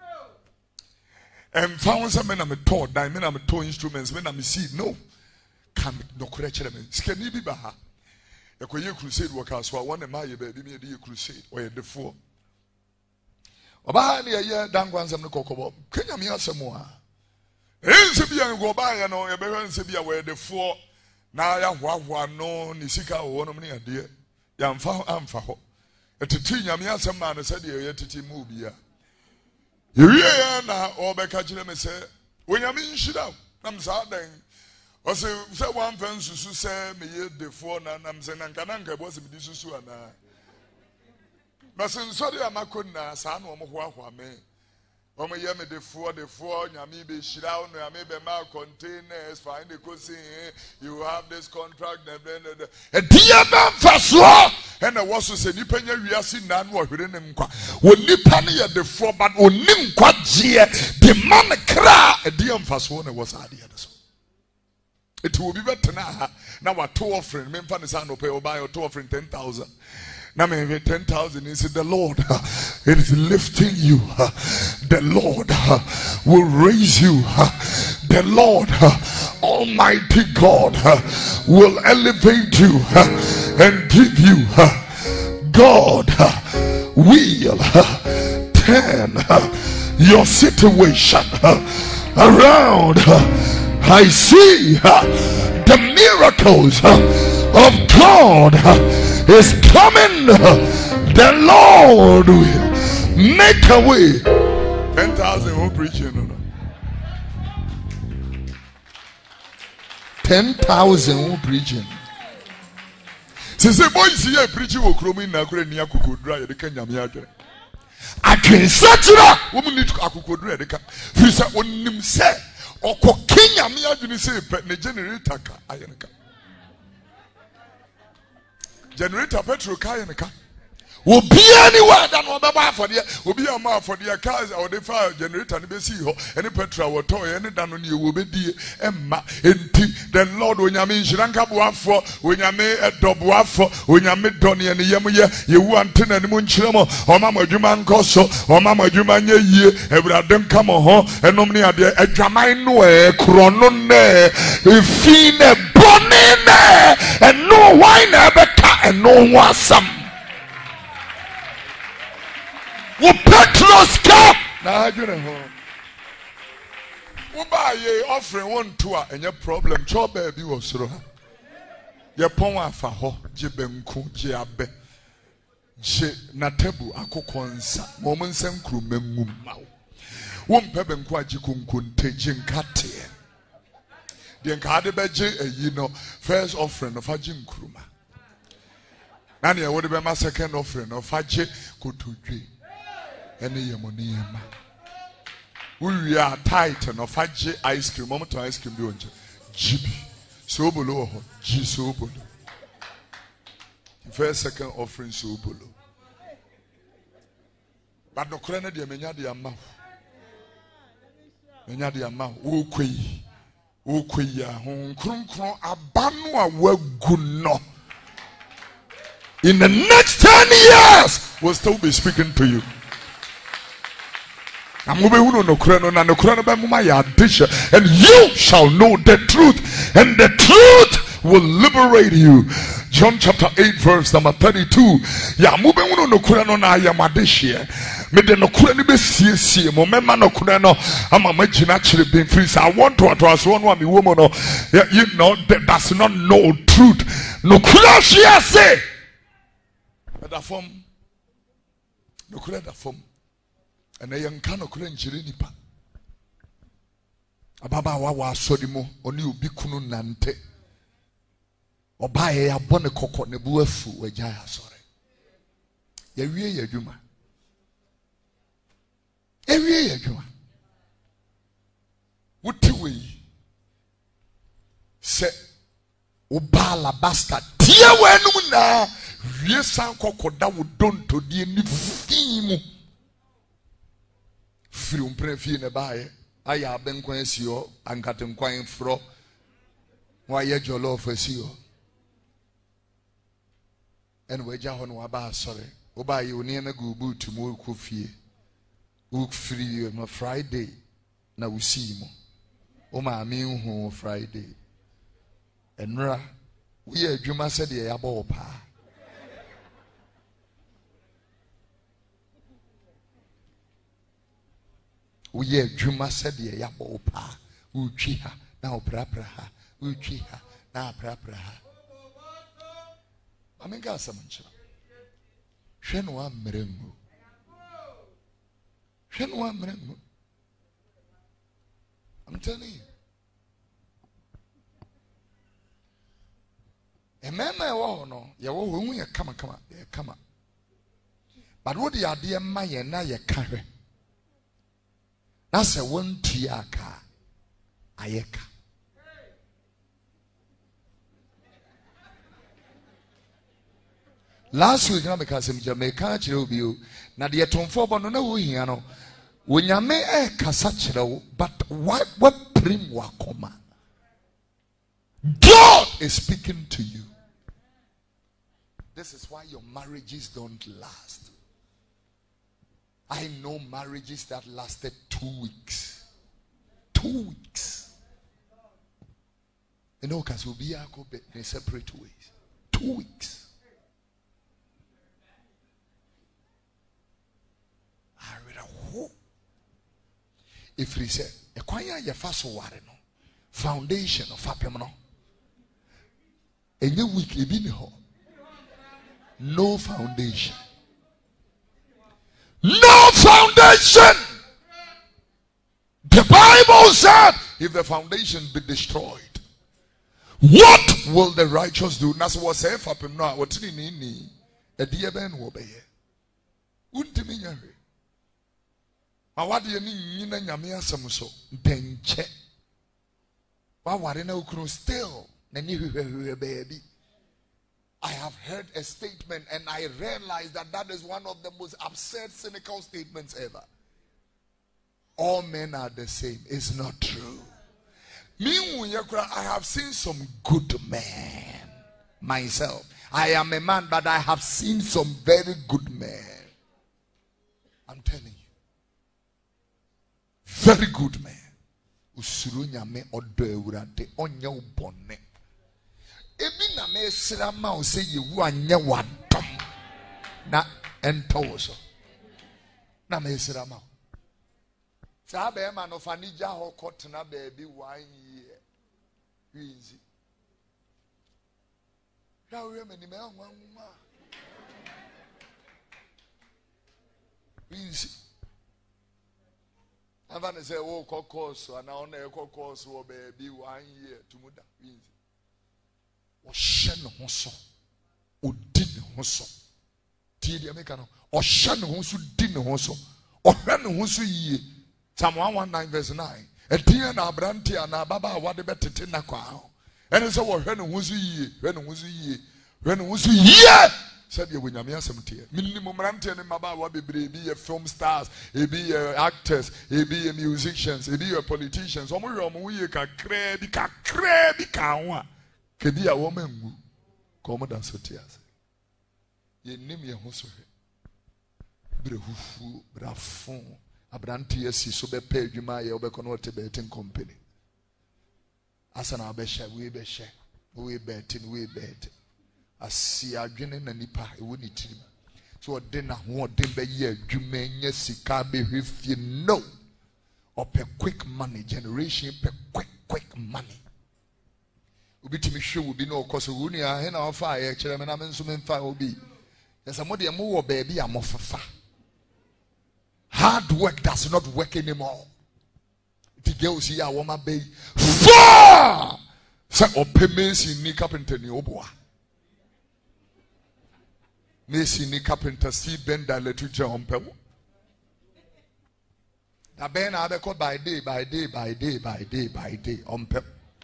em found some na me to dan me na me to instruments me na me see no can no kure chere me skani bi ba ha e ko ye crusade wo ka so one ma ye ba bi me ye crusade o ye defo Oba ni ye dangwa nsem ne kokobo kenya mi asem a ense bia ngo ba ye no ye be ense bia we defo na ya hoahoa no ni sika wo no ne ade ya mfa amfa ho etiti nyame asem ma ne se de ye titi mu bia ye wie na obeka kire me se onyame nhira nam sa dan o se se wan fa nsusu se me ye defo na nam se na nka na nka bo se bi susu ana but sorry am akonna sa na omo ho ahwa me omo ye me de four de four nyame be shira no nyame be ma containers find the cosin you have this contract e dia ba mfaso e na wo so se nipa nya wiase na no ohwere ne nkwa wo nipa ne ye de four but oni nkwa gie de man kra e dia mfaso na wo sa de so it will be better na na wa to offering me mfa ne sa no pay o buy o to offering ten thousand Now maybe ten thousand is the Lord. It is lifting you. The Lord will raise you. The Lord, Almighty God, will elevate you and give you. God will turn your situation around. I see the miracles of God is coming. The Lord will make a way. Ten thousand who preaching. Ten thousand who preaching. Se se boys here preaching wo kromi na kure ni akokodura ye de kan nyame adwere. Atwensatira wo mu ni akokodura ye de ka. Fi se onim se okoke nyame adwene se pe ne generator ka ayenka. Generator petrol ka ayenka. Obi anywhere that no beba for there obi am for there cars or the fire generator ni be see ho any petrol water any dan no ye wo be die emma enti the Lord onyame nhiranka boafo onyame edoboafo onyame doni ene yem ye yewu antena ni mu nchiremo oma madwuma nkoso oma madwuma nya yie ewurade nka mo ho enom ne ade adwaman no e krono ne efi ne boni ne eno wine ebeka eno wasam wo Petros ka na adwene ho wo ba ye offering won to a enye problem cho ba bi wo soro ha ye pon afa ho je benku je abe je na tabu akokɔ nsa mo mo nsam kruma ngum ma wo mpe benku agi kunkunte je nkate de nka ade beje eyi no first offering of agi nkruma na ne wo de be ma second offering of agi kotodwe any yamoniema. We are tight and of ice cream, moment ice cream do Jibi. So below G so below. First second offering so below. But no crane de menya de ama. Menya de ama wo kwei. Wo kwei ya hon kron kron abanu a wagu no. In the next ten years we'll still be speaking to you. And you shall know the truth, and the truth will liberate you. John chapter eight verse number thirty-two. Ya mube uno no kurano na ya madeshie. Me de no kurani be sie sie. Mo mema no kurano ama majina chile bin free. I want to to as one one me woman no. You know that does not know truth. No kurashia say. Da form. No kurada form. And a young can of Kurenchiripa Ababa wa sodimo, only ubikunu nante. Or buy a bonnet cocoa nebuafu, where Jaya sorry. Every year, Juma. Every year, Juma. What do we say? Obala bastard. Tia wenuna. Yes, uncle Kodawu don't to the any free umpre fi ne bae aya benkwan asio ankatenkwan fro wa ye jollof asio en we ja hono aba sore wo ba ye oni na go boot mu ko fie wo free no Friday na wo si mo o ma me hu Friday enra wo ye adwuma se de ya bo pa we ye dwuma said ye ya bo pa utwi ha na oprapra ha utwi ha na aprapra ha amenga asamancha hwe no amrengu hwe no amrengu I'm telling you emema e wo no ye wo hu ye kama kama ye kama but what the ade ma ye na ye ka hwe. That's a one tiaka ayeka. Last week, na because some Jamaica chirubio. Na the atomfo bono na wuhiano. Unyame e kasachiro, but what what prim wakoma. God is speaking to you. This is why your marriages don't last. I know marriages that lasted two weeks. Two weeks. You know, because we'll be in separate ways. Two weeks. I read a whole. If he said, a kwanya ya faso ware no foundation of apem no. Enye week ebi ni ho. No foundation. No foundation. The Bible said, if the foundation be destroyed, what will the righteous do? That's what say for him now. What ni ni ni? A dear ben will be here. Untimi nyare. Awadi ni nyina nyame asem so. Benche. Wa ware na ukru still. Na ni hwehwe baby. I have heard a statement and I realized that that is one of the most absurd, cynical statements ever. All men are the same. It's not true. Meanwhile, I have seen some good men myself. I am a man, but I have seen some very good men. I'm telling you. Very good men. Usuru nyame odo ewurade onye ubone. Ebi na me sira ma o se yewu anye wadom na ento so na me sira ma sa be ma no fanija ho kotena baby one year winzi na we me ni me anwa anwa winzi avana se wo kokoso ana ona e kokoso wo baby one year tumuda winzi Oshene ho so odi ne ho so tie de meka no oshene ho so di ne ho so ohwe ne ho so yie Psalm one nineteen verse nine edin na abrante na baba awade betete na kwa ene so ohwe ne ho so yie hwe ne ho so yie hwe ne ho so yie said ye wonyame asem tie minimum brante ne baba awa bebre bi ye film stars e bi ye actors e bi ye musicians e bi ye politicians omo hwe omo yie kakra bi kakra bi ka ho a Kedi a woman ngu komo da sotias. Ye nim ye ho so hwe. Bre hufu, bra fon, abrante asi so be pa adwuma ye obekọ no te betting company. Asa na be hye, we be hye. We betting, we bet. Asi adwene na nipa e woni tirim. So ode na ho ode be ye adwuma nya sika be hwefie no. Ope quick money generation pe quick quick money. Ubitimi hwe obi na okoso wuni a he na ofa aye kire me na me nso me mfa obi yesa mo de mo wo baabi amofafa. Hard work does not work anymore. The girls here are woman bay fa say opemesi ni carpenter ni oboa Messi ni carpenter si benda le tu je ompewo da ben na be ko by day by day by day by day by day ompewo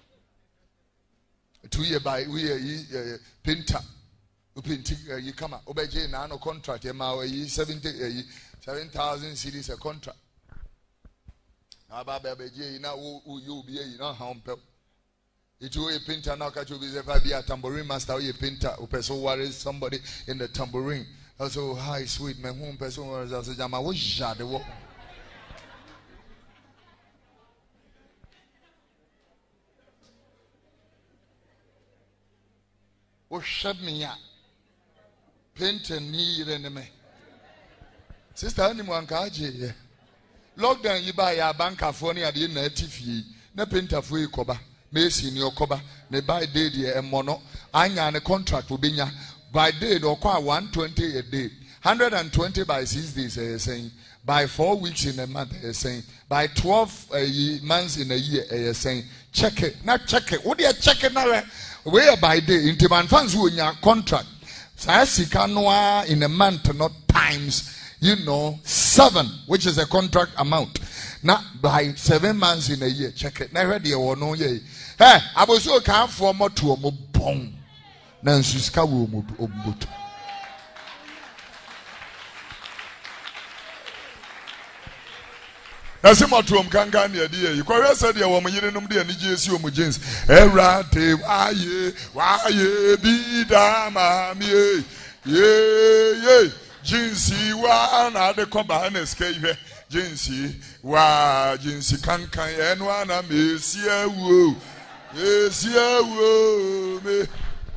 two year by we uh, painter we painting uh, you come up obeje na no contract ma we seventy uh, seven thousand cedis a contract na ba ba beje na wo you be yi na ha ompe it we painter na ka chu be say be a tambourine master we painter o person worry somebody in the tambourine also hi sweet man who person worry so jama wo jade wo O shabmiya painter ni reneme sister ani mo anka aje lockdown yi ba ya banka fo ne ade na atifie na painter fo yi koba Messi ni okoba ne by day de emono anya ne contract obenya by day de okwa one twenty a day one hundred twenty by six days eh saying by four weeks in a month eh saying by twelve uh, months in a year eh saying check it na check it wo de check it na where by day into man fans who in your contract sika noa in a month not times you know seven which is a contract amount now by seven months in a year check it na ready or no ye hey aboso kan for mo to mo bon na nsuska wo mo obuto Nasi matuom kanga ni adi ye. Kwa wesa dia wa mnyire numdi ya niji esi omu jeans. Erate waye waye bida mami ye. Yay, yay. Jinsi wa na de ko ba na ska ihwe. Jinsi wa jinsi kankan enu ana mesi awu. Mesi awu me.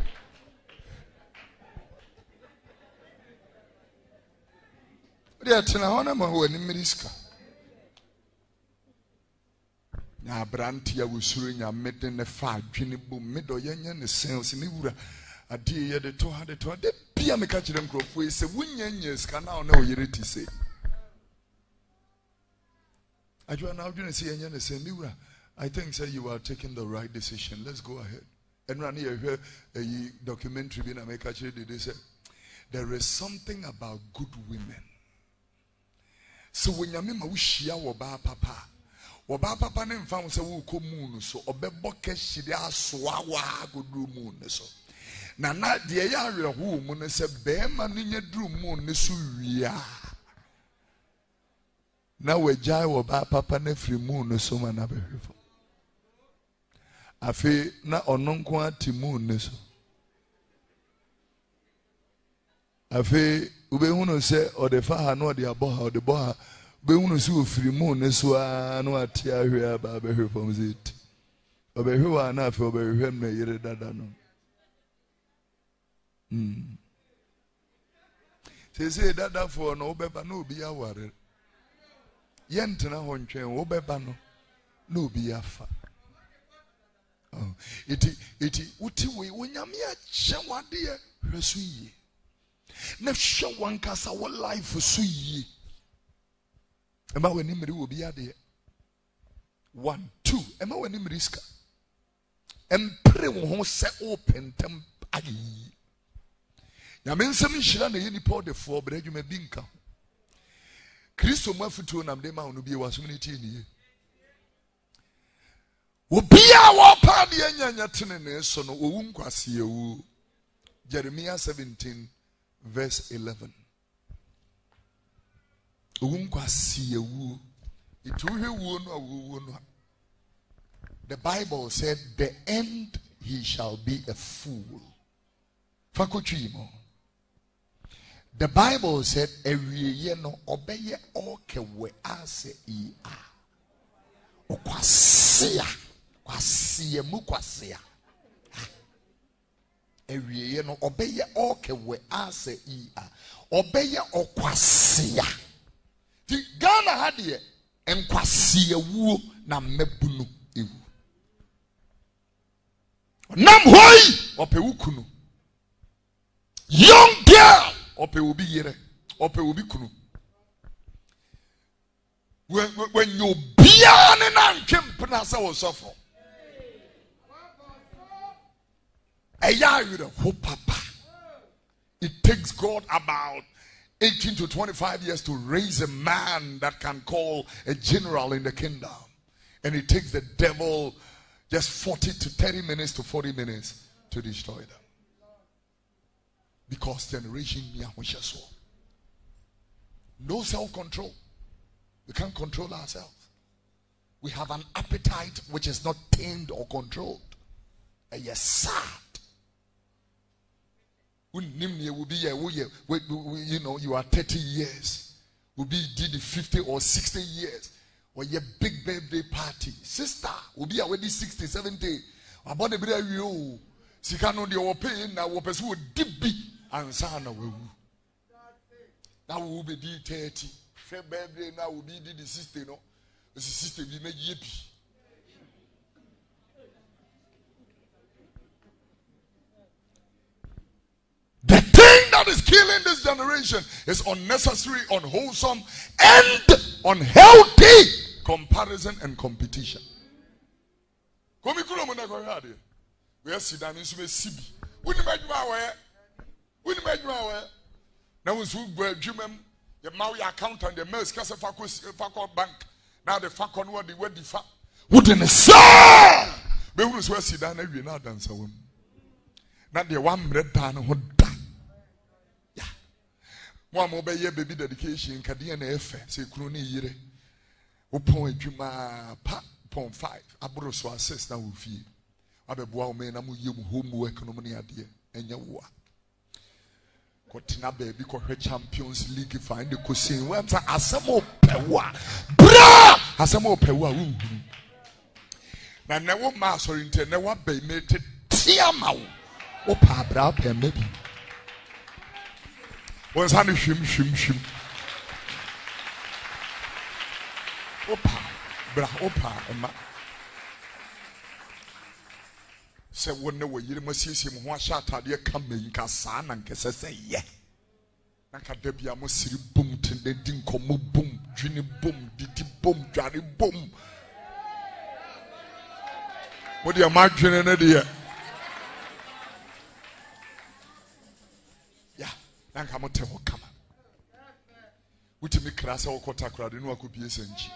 Dia tena hona ma ho ani miriska. Na branti ya wusuru nya mede ne fa adwene bom medo yenya ne sense ne wura ade ye de to ha de to de bia me ka kire nkrofo yi se wunya nya ska na ona oyere ti se ajwa na adwene se yenya ne sen ne wura. I think say you are taking the right decision. Let's go ahead. And run here hear a documentary bi na me ka kire de say there is something about good women. So when you ma wo hia wo ba papa Oba papa ne mfa wo se wo ko moon so obebo kehire asoa wa godru moon so na na de ya awere ho mu ne se be ma no nya dru moon ne so wia na wajai oba papa ne free moon so ma na behwefo afi na ononko ati moon ne so afi ube hunu se odefa ha no de aboha ode boha be hunu si ofiri mu ne so a no ate ahwe aba be hwe from zit obehwe wa na afi obehwe na yire dada no mm se se dada fo no obeba na obi aware yentena ho ntwen obeba no na obi afa oh iti iti uti we wonyame a chewade ye hweso yi na hwe wankasa wo life so yi. Emma when him will be there. One, two. Emma when him riska. And pray won't set open them. Yamen some shilla the yeni pour the four bread you may binka. Christo Mafutu and Amdema on be was unity in ye. Will be our party and yatin son of Unquasi. Jeremiah seventeen, verse eleven. The Bible said, the end he shall be a fool. The Bible said, every no obey oke we ase i a. Okwasia. Kwasia mukwasia. Every no obey oke we ase i a. Obey okwasia. Ti Ghana hadie enkwase ewu na mebunu ewu. Nam hoi ope ukunu. Young girl ope obi yere ope obi kunu. When when you bia ne na ntwempna sa wo sofo. Eya yure ho papa. It takes God about eighteen to twenty-five years to raise a man that can call a general in the kingdom. And it takes the devil just forty to thirty minutes to forty minutes to destroy them. Because generation no self-control. We can't control ourselves. We have an appetite which is not tamed or controlled. And you're sad. Will be you know, you are thirty years. Will be did fifty or sixty years. Or your big birthday party. Sister will be already sixty, seventy. About the brave you. Sikano de open now will pursue dibby and sana will. Now will be D thirty. Fair birthday now will be the sister, no. The sister will make yippee. The thing that is killing this generation is unnecessary, unwholesome, and unhealthy comparison and competition. We are sitting in some sibi. We need to aware. We need to aware. Now we should go to the Maui accountant, the Merce Casa Faco Bank. Now the Faco what the word the fa. Wouldn't say. We will sit down every now and so on. Not the one red down would. One more baby dedication, Kadian F. Say Crony Yere. Upon Juma pa pon five. Abro so assess now with fee. Abe boa men amu yum homework no money idea. And ya wa. Kotina baby ko Champions League find the kusin went asamo pewa. Bra! Asamo pewa. Na newo ma sorry inte newa be mate tiama. Opa bra pe maybe. Once hani shim shim shim. Opa bra opa ema. Se wonne wo yire masiesie mo ho ahya atade ka meyin ka saa na nkese se ye na ka da bia mo siri bom tende din komo bom dwini bom didi bom dware bom mo dia ma dwine ne de ya na ka mo te ho kama wuti mi kra se wo kota kra de no akopie sanchi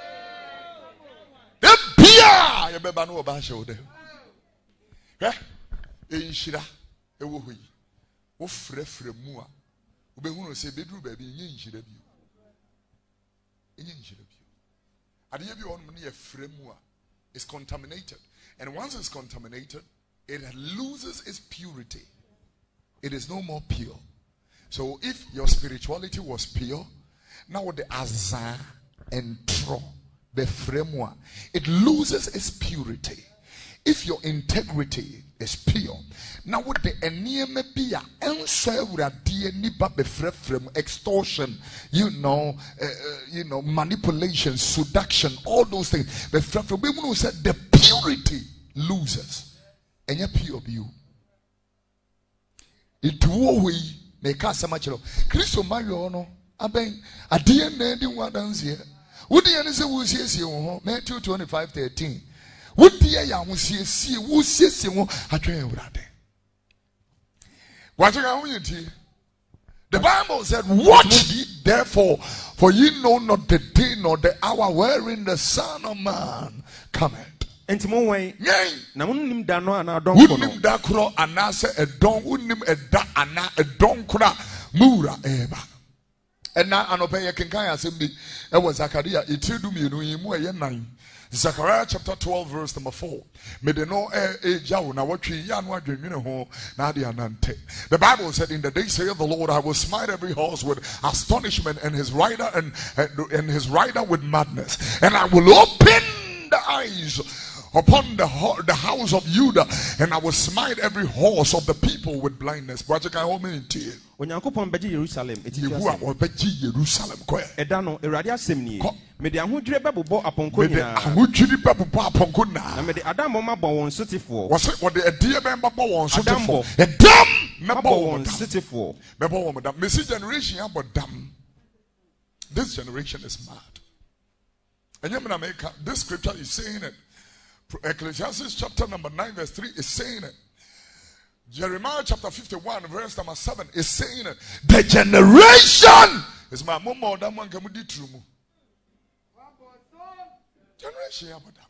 de bia ye beba no oba hye wo de eh enhira ewo hoyi wo frefre mu a wo behunu se beduru ba bi nye enhira bi enye enhira bi ade bi onum ne ye frɛ mu a is contaminated, and once it's contaminated it loses its purity. It is no more pure. So if your spirituality was pure, now the azan and tro the frame it loses its purity. If your integrity is pure, now with the enemy be a answer nipa be from extortion, you know, uh, uh, you know, manipulation, seduction, all those things. But from people who said the purity loses, and you're pure of you. It will make us so much. Christo Mario no, aben a D N A di one dance here. Would the answer was yes, you Matthew twenty-five thirteen. Would the ya will see see who says you a train with that. What are you doing? The Bible said, watch ye therefore, for ye know not the day nor the hour wherein the Son of Man cometh. Enti mo wen na munnim da no ana don ko no unnim da kro ana se edon unnim eda ana edon kra mura eba ena anope ye kenkan asem bi e wo Zakaria itidu mienu yimu eye nan Zechariah chapter twelve verse number four. Me de no e jawo na watwi ya no adwenwene ho na ade anante. The Bible said, in the day saith the Lord, I will smite every horse with astonishment and his rider and and his rider with madness, and I will open the eyes upon the, the house of Judah, and I will smite every horse of the people with blindness. But can hold me in tear. Onyankopon beji Jerusalem Yehowa obeji Jerusalem ko eda no Awurade asem ni me de ahodwire bebobɔ aponko nyina me de ahodwire bebobɔ aponko na na me de adambo mabɔ wɔn sotifo wo se wo de adie ben bebɔ wɔn sotifo edam mebɔ wɔn sotifo mebɔ wɔn dam me see generation abodam. This generation is mad. And you know, this scripture is saying it. Ecclesiastes chapter number nine verse three is saying it. Jeremiah chapter fifty-one verse number seven is saying it. The generation is my mom or that one can be true. Generation abodam.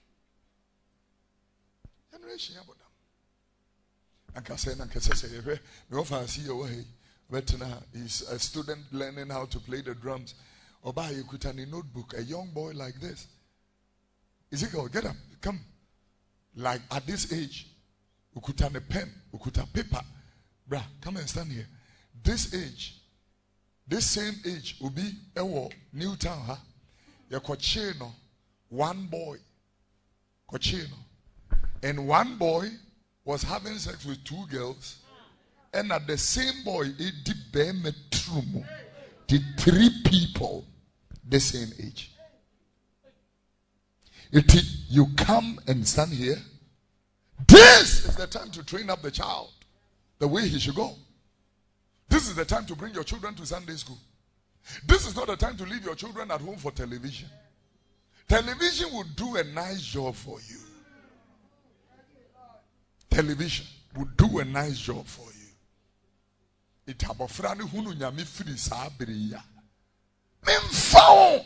Generation abodam. And can say and can say me often see your way. But now he's a student learning how to play the drums. Or buy a kutani notebook, a young boy like this. Ezekiel, get up, come. Like at this age, ukutane pen, ukuta paper. Bruh, come and stand here. This age, this same age will be ewo Newtown, huh? Ya kochino, one boy. Kochino. And one boy was having sex with two girls. And at the same boy, it did beme trumo. The three people the same age. It, you come and stand here. This is the time to train up the child the way he should go. This is the time to bring your children to Sunday school. This is not the time to leave your children at home for television. Television will do a nice job for you. Television will do a nice job for you. It abofra ni hunu nyame firi saa bere ya. Memfawo.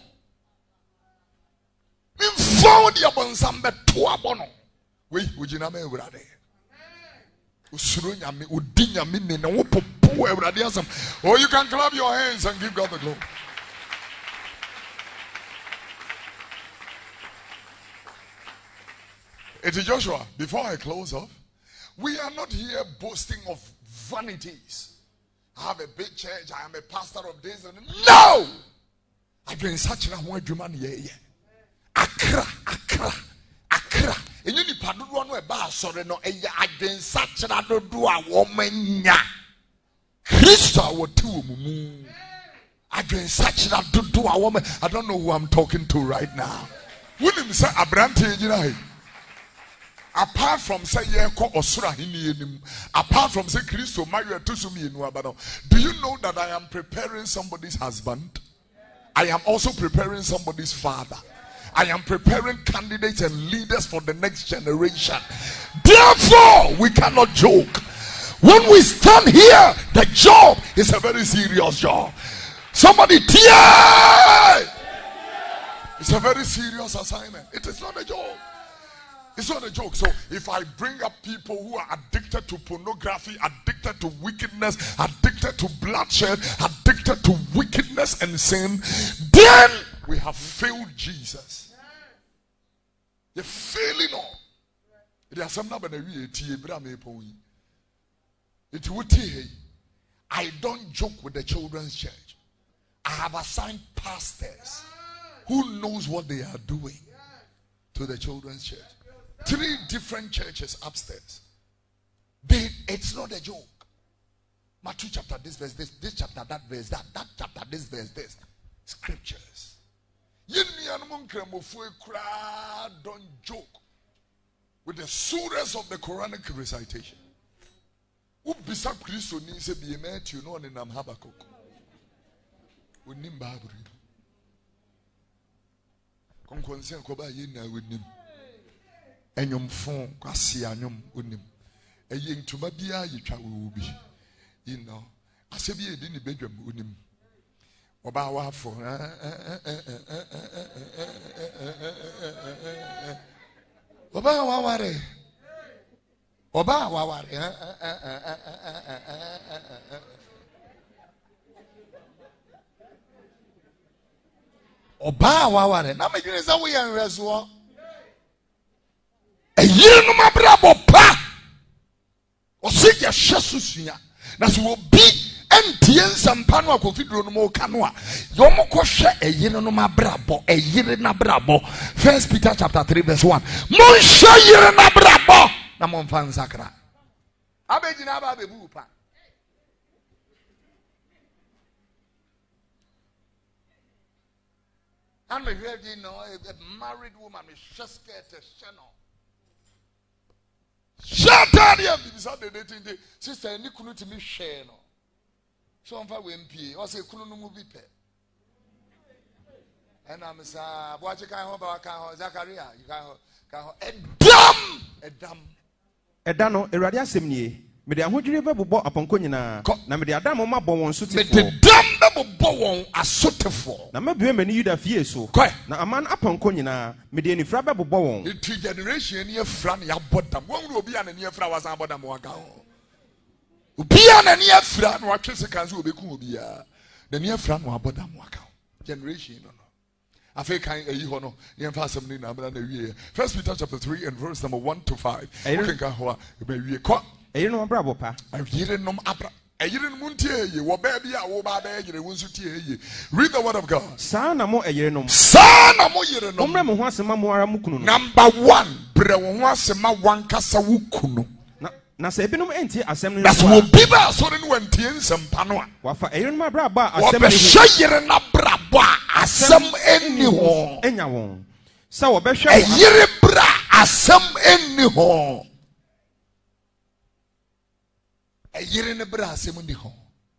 Memfawo di abonsam beto abono. We ujina me ewrade. Usuro nyame odi nyame ne na wo popo ewrade asam. Oh, you can clap your hands and give God the glory. It is Joshua. Before I close off, we are not here boasting of vanities. I have a big church, I am a pastor of this. And no! I've been such a one human yeah. Accra, Accra, Accra. And you need to one way back, sorry, no, I've been such a do a woman. Christa, what two? I've been such a do a woman. I don't know who I'm talking to right now. William said, Abrante, you know. Apart from say yeko osura hini enim, apart from say Christo Mario Tusumi enu abano, do you know that I am preparing somebody's husband? I am also preparing somebody's father. I am preparing candidates and leaders for the next generation. Therefore, we cannot joke. When we stand here, the job is a very serious job. Somebody tear! It's a very serious assignment. It is not a joke. It's not a joke. So if I bring up people who are addicted to pornography, addicted to wickedness, addicted to bloodshed, addicted to wickedness and sin, then we have failed Jesus. They're failing all. There's some number I don't joke with the children's church. I have assigned pastors who knows what they are doing to the children's church. Three different churches upstairs. They, it's not a joke. Matthew chapter this verse this, this chapter that verse that, that chapter this verse this. Scriptures. Don't joke with the surahs of the Quranic recitation. Ubisa Christo ni se bi emet you know in Nam Habakkuk. Unim Bible. Konkonsen ko ba yina unim. Enyom fon kwasi anyom unim. Eye ntuma bia yitwa wo bi. You know. Asebi edi ni bedwam unim. Oba wa fo. Oba wa ware. Oba wa ware. Oba wa ware. Na me dwene say we yan reso. Eyire no mabrabo pa. Osige hyesusua. Na so obi entie nsampa no akofiduro no mo ka no a. Yo mo ko hwe eyire no mabrabo, eyire na brabo. First Peter chapter three verse one. Mo hwe eyire na brabo na mo mfa nsakra. Abegina aba bebu pa. And we heard, you know, a married woman is just scared to channel. Shut up! The dating sister, you couldn't me share no. So I'm far with M P. I say, couldn't move it. And I'm saying, what you can't hold about Zachariah, you can't hold a dumb, a dumb. A dano, a radia semni. Me de ahodwire bebo aponko nyina na me de adam ma bo won sotefo me de dam bebo bo won asotefo na mabue mani yuda fie so na aman aponko nyina me de anifra bebo bo won it generation ni afra na ya bodam won obi an ni afra wasan bodam waka obi an ni afra na watwese kan so obeku obi a na ni afra na abodam waka generation no no afi kan eyi ho no ni emfa asem ni na amana na wie First Peter chapter three and verse number one to five okay kan ho a be wie ko eyire no brabo pa eyire no abra eyire no ntie ye wo ba bia wo ba ba eyire wo nso tie ye. Read the word of God. Sa na mo eyire no sa na mo yire no omre mo ho asema mo ara mu kunu no. Number one, bre wo ho asema wankasa wo kunu na na se ebinom enti asem no. That's wo bi ba so ne wantie nsampa no a wafa eyire no brabo asem no. Wo be yire na brabo asem eni ho enya won sa wo be hwe eyire bra asem eni ho. A year in a brass, Mundi home.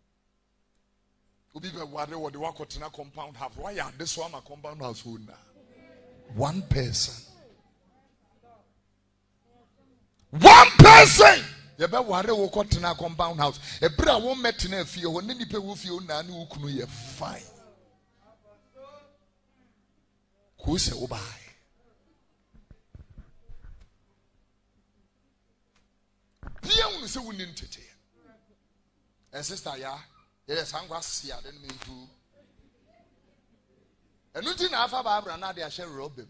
Ubi wade what the work in a compound house. Why are this one a compound house? One person. One person. You better wade what in a compound house. A bra won't met in a few when any people feel none who can fine. Who's a buy? The only say we need to take. And sister, yeah, yes, I'm going to see I didn't mean to. And nothing after Barbara, now they are sharing Robin.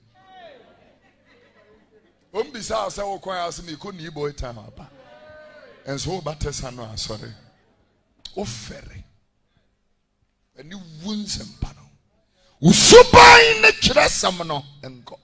Um, besides, I will cry as me couldn't you boy time up. And so, but test, I'm not sorry. Offere. And you wounds and panel. Usuba in the Chirasamano and go.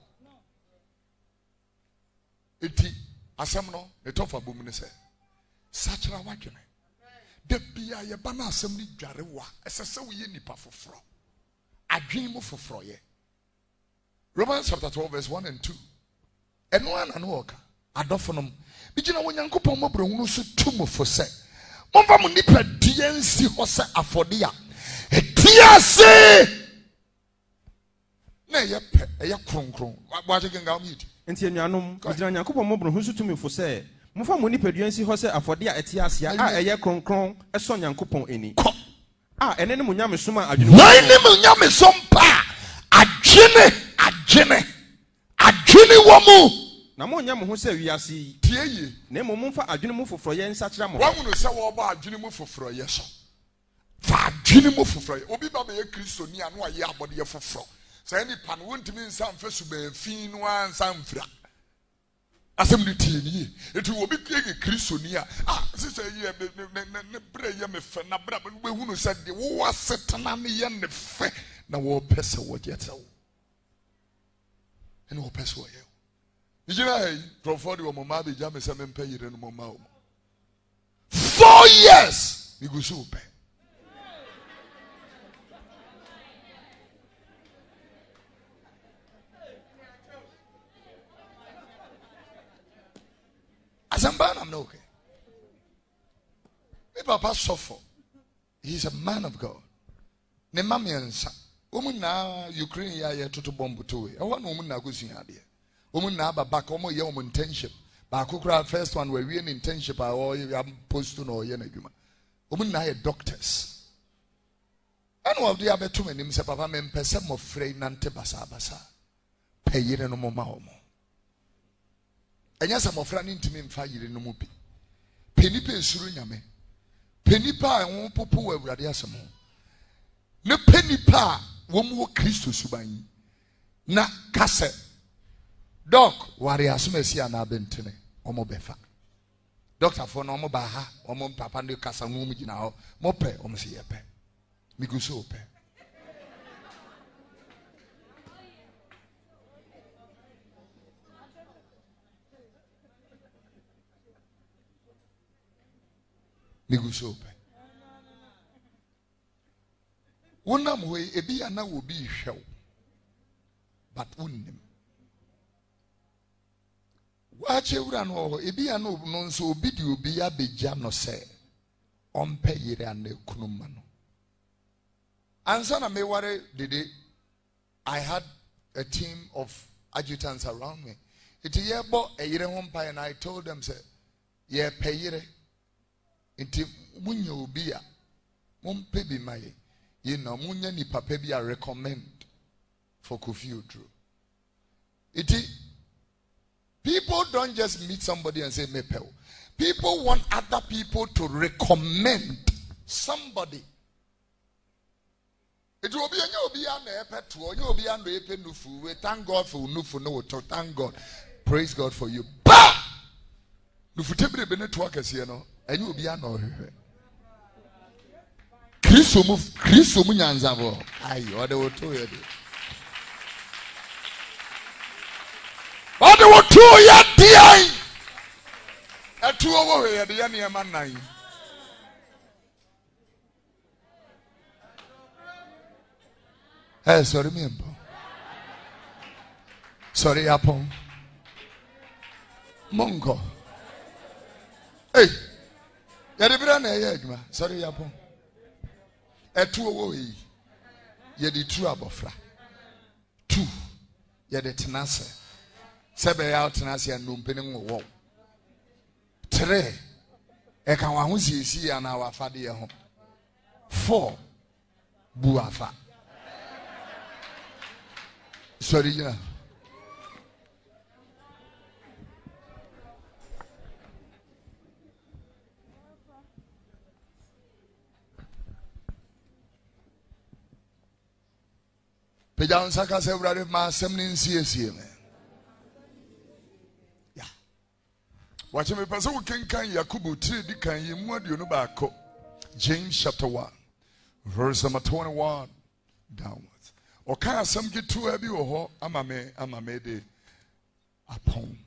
Eti asemno the top of boom say. Sachra wakene. De bia ye bana assembly dwarewa. Esese we ye nipa foforo. Adwen mu foforo ye. Romans chapter twelve verse one and two. Eno ana no oka. Adofonom. Bigina wonyankopon mobrehunu so tumu fo se. Momfa mu nipa diensi ho se afode a. Etiase. Na ye pe ye kronkron. Wa je genga omiti. Enti anuanom, bigina nyankopon mobrehunu so tumu fo se. Momfa mu nipa diensi ho se afode a etiase a eye kronkron eso nyankopon eni. Ah, ene ne mu nyame soma adwene. Why ne mu nyame sompa? Adwene, adwene. Adwene wo mu. Na mo nyame ho se wiase tie ye. Na mo mfa adwene mu foforo ye nsa kira mo. Wa mu no se wo ba adwene mu foforo ye so. Fa adwene mu foforo ye. Obi ba be Kristo ni anu aye abode ye foforo. Say ni pan wontimi nsa mfa suba fin no ansa mfra. Asem ni tie ni. Eti obi tie Kristo ni a ah sise ye ne bre ye me fe na bra we hu no se de wo asetana ne ye ne fe na wo pese wo jeta wo. Ene wo pese wo ye. Hey, Prophet wa mama be jam se me pay yire no mama o. Four years we go so pay. Azamba I'm okay. Me papa suffer. He's a man of God. Ne mama ensa. Omu na Ukraine ya ye toto bomb to e. E wa no omu na gosu ade. Omu na aba back omu ye omu internship. Ba akukura first one we we in internship a or you post to no ye na adwuma. Omu na ye doctors. Anu of the abeto menim se papa me mpese mo frey nante basa basa. Peyire no mo ma omo. Enya se mo fra ni ntimi mfa yire no mo bi. Penipa esuru nyame. Penipa ehon popo wa awurade asemo. Ne penipa wo mu Kristo suban. Na kase doc wari asumesi ana bentene omo befa. Doctor for no omo ba ha omo papa ne kasa no mu gina ho. Mo pe omo se yepe. Mi go so pe. Mi go so pe. Wonam we ebi ana wo bi hwew. But unnim. Wache wura no ebi ana no nso obi di obi abeja no se ompe yire ana kunuma no. Ansa na me ware dede I had a team of adjutants around me. Iti yebo eyire ho mpa and I told them say ye peyire iti munya obi a mompe bi maye ye na munya ni papa bi a recommend for Kofi Oduro. Iti people don't just meet somebody and say mepel. People want other people to recommend somebody. It will be a new be an epet to you be an epe nufu. We thank God for nufu no to thank God. Praise God for you. Bah! Nufu tebre bene to work as you know, and you will be an or Christo move Christo munyanzavo. Aye, or they will tell you. What they will tell you, dear. A two over here, the young man nine. Hey, sorry, me. Sorry, Apon. Mongo. Hey, you're the brand new. Sorry, Apon. A two away. You're the true abofra. Two. You're the tenase. Seven out tenase and numping wall. Three. A can one who see an hour fadi home. Four. Buafa. Sorry, yeah. Pejan saka se wurade ma asem ne nsiesie me. Ya. Wache me pese wo kenkan Yakobo tiri di kan ye mu aduonu ba ko. James chapter one, verse number twenty-one downwards. Okaya some get to ebi oho amame amame de upon.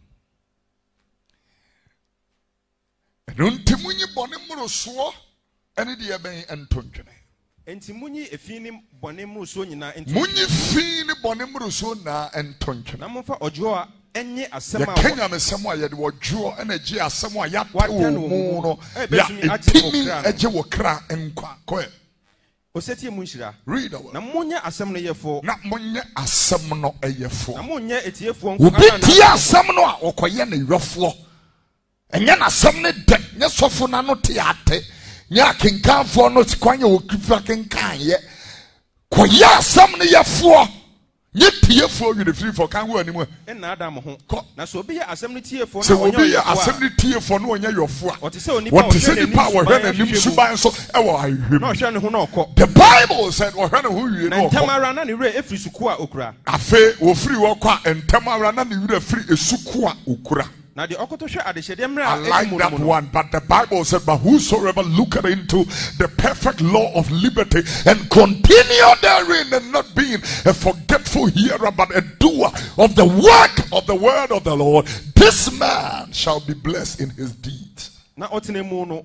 Nunti munyi bone muruso ene de ben entontwene. Enti munyi efini bone muruso nyina enti. Munyi fini bone muruso na entontwene. Na momfa ojo a enye asem a. Ya Kenya mesemo a ye de ojo ene gi asem a ya wo mu no. Ya etimi eje wo kra enkwa. Ko e. Oseti munshira. Read away. Na munye asem no yefo. Na munye asem no eyefo. Na munye etiefo nko ana. Obi ti asem no a okoye ne yefo. Enya na asem ne de, nye sofo na no te ate. Nya kenkanfo no kwanye okifa kenkan ye. Koye asem ne yefo. Nye tiefo wi de free for kan ho animu. E na adam ho. Na so obi ye asem ne tiefo na onye. So obi ye asem ne tiefo na onye yefo a. What is say onipa wo hwe na nim suban so e wo ahwem. Na hwe ne ho na okọ. The Bible said wo hwe ne ho wie no okọ. Na ntamara na ne wure efri suku a okura. Afe wo free wo kwa ntamara na ne wure free esuku a okura. I like that one, but the Bible said, but whosoever looketh into the perfect law of liberty and continue therein, and not being a forgetful hearer but a doer of the work of the word of the Lord, this man shall be blessed in his deeds. My God. Say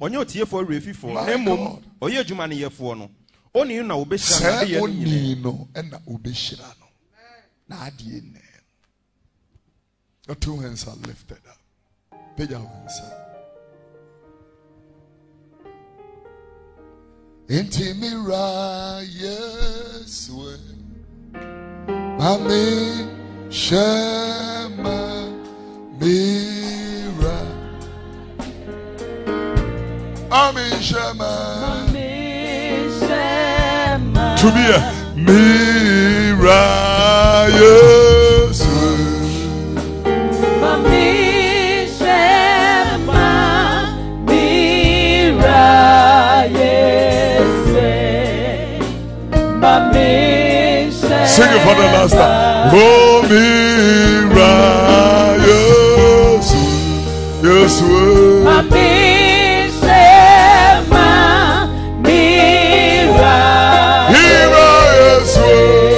onino and ubeshirano. Na adiene. Your two hands are lifted up. Page your hands up. Intimira Yeswe Mami Shema Mira Mami Shema Mami Shema To be a Mira Yeswe Mami Shema Mira Yeswe Mami Shema Sing it for the last time. Oh Mira Yeswe Yeswe Mami Shema Mira Mira Yeswe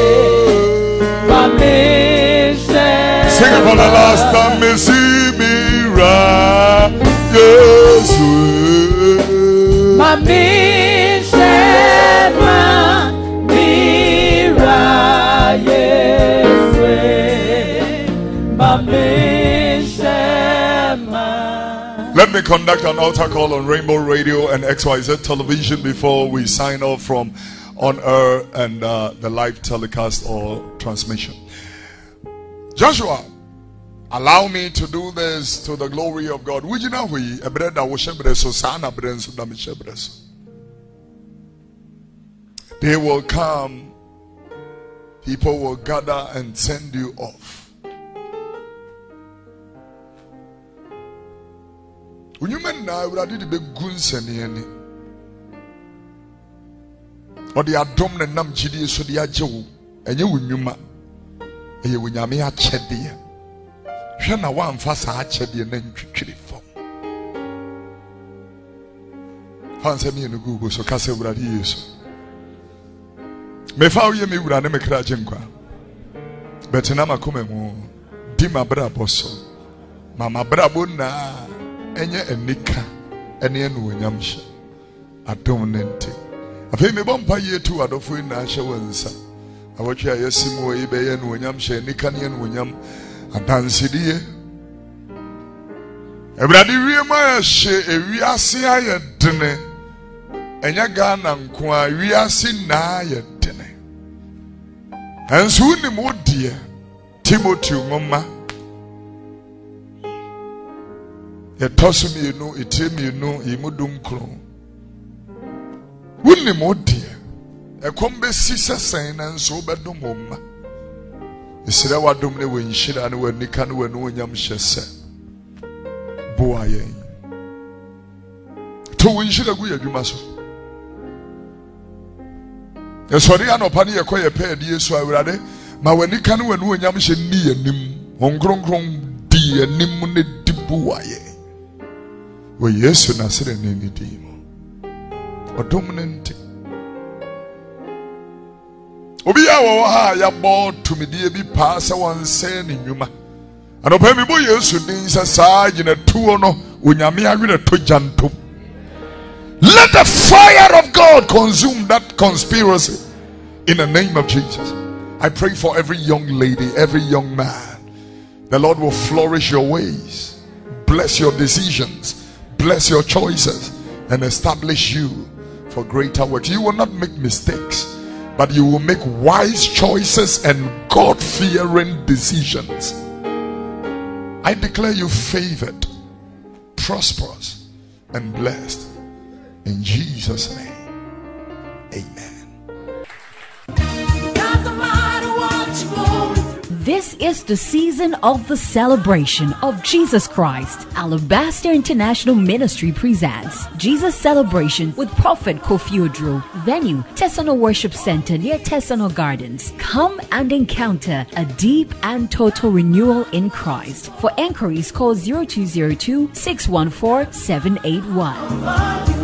Mami Sing it for the last time, Missy Mira, yes, Mami Shema Mira, yes, Mami Shema. Let me conduct an altar call on Rainbow Radio and X Y Z Television before we sign off from on air and uh, the live telecast or transmission. Joshua, allow me to do this to the glory of God. Would you know we a bread that was shebreso sana brenso da shebreso. They will come, people will gather and send you off. When you men now we did the gunseni any. Or the adom na nam chidi so the ajewu enye wunyuma. Eye wunyame achede. Hwe na wa mfa sa achede na ntwitwiri fom. Hanse mi no gugu so kase wurade Yesu. Me fa uye mi wurade me kra jenkwa. Betina makoma mu di mabra boso. Mama brabo na enye enika ene enu onyamhye. Adom nente. Afi me bompa yetu adofo na hye wansa. Awotwe ayesimu ibe ye nu onyamhye enika ne enu onyam adansidie. Ebrade wiema ya hye ewiase ayedene. Enya Ghana nko a wiase na ayedene. Enso ni modie Timothy ngoma. Ye tosumi enu itemi enu imudum kro. Wuni modie ekombe sisa sen na nso bedum omma. Isira wadum ne wenhira ne wanika ne wanu onyam hyese. Boa yen. To wenhira gu yadwuma so. Esori anopa ne yekoye pe ade Yesu awurade ma wanika ne wanu onyam hye ni yanim. Honkronkron di yanim ne dibu waye. We Yesu na sere ne ni di mo. Odominant. Obiya wa ha ya bo tumidie bi pa se won se ni nwuma. Anopa mi bo Yesu din se saa gina tuo no onyame ahwere to janto. Let the fire of God consume that conspiracy in the name of Jesus. I pray for every young lady, every young man. The Lord will flourish your ways, bless your decisions, bless your choices, and establish you for greater work. You will not make mistakes, but you will make wise choices and God-fearing decisions. I declare you favored, prosperous, and blessed. In Jesus' name, amen. This is the season of the celebration of Jesus Christ. Alabaster International Ministry presents Jesus Celebration with Prophet Kofi Odro. Venue, Tesano Worship Center near Tesano Gardens. Come and encounter a deep and total renewal in Christ. For enquiries, call zero two zero two, six one four, seven eight one.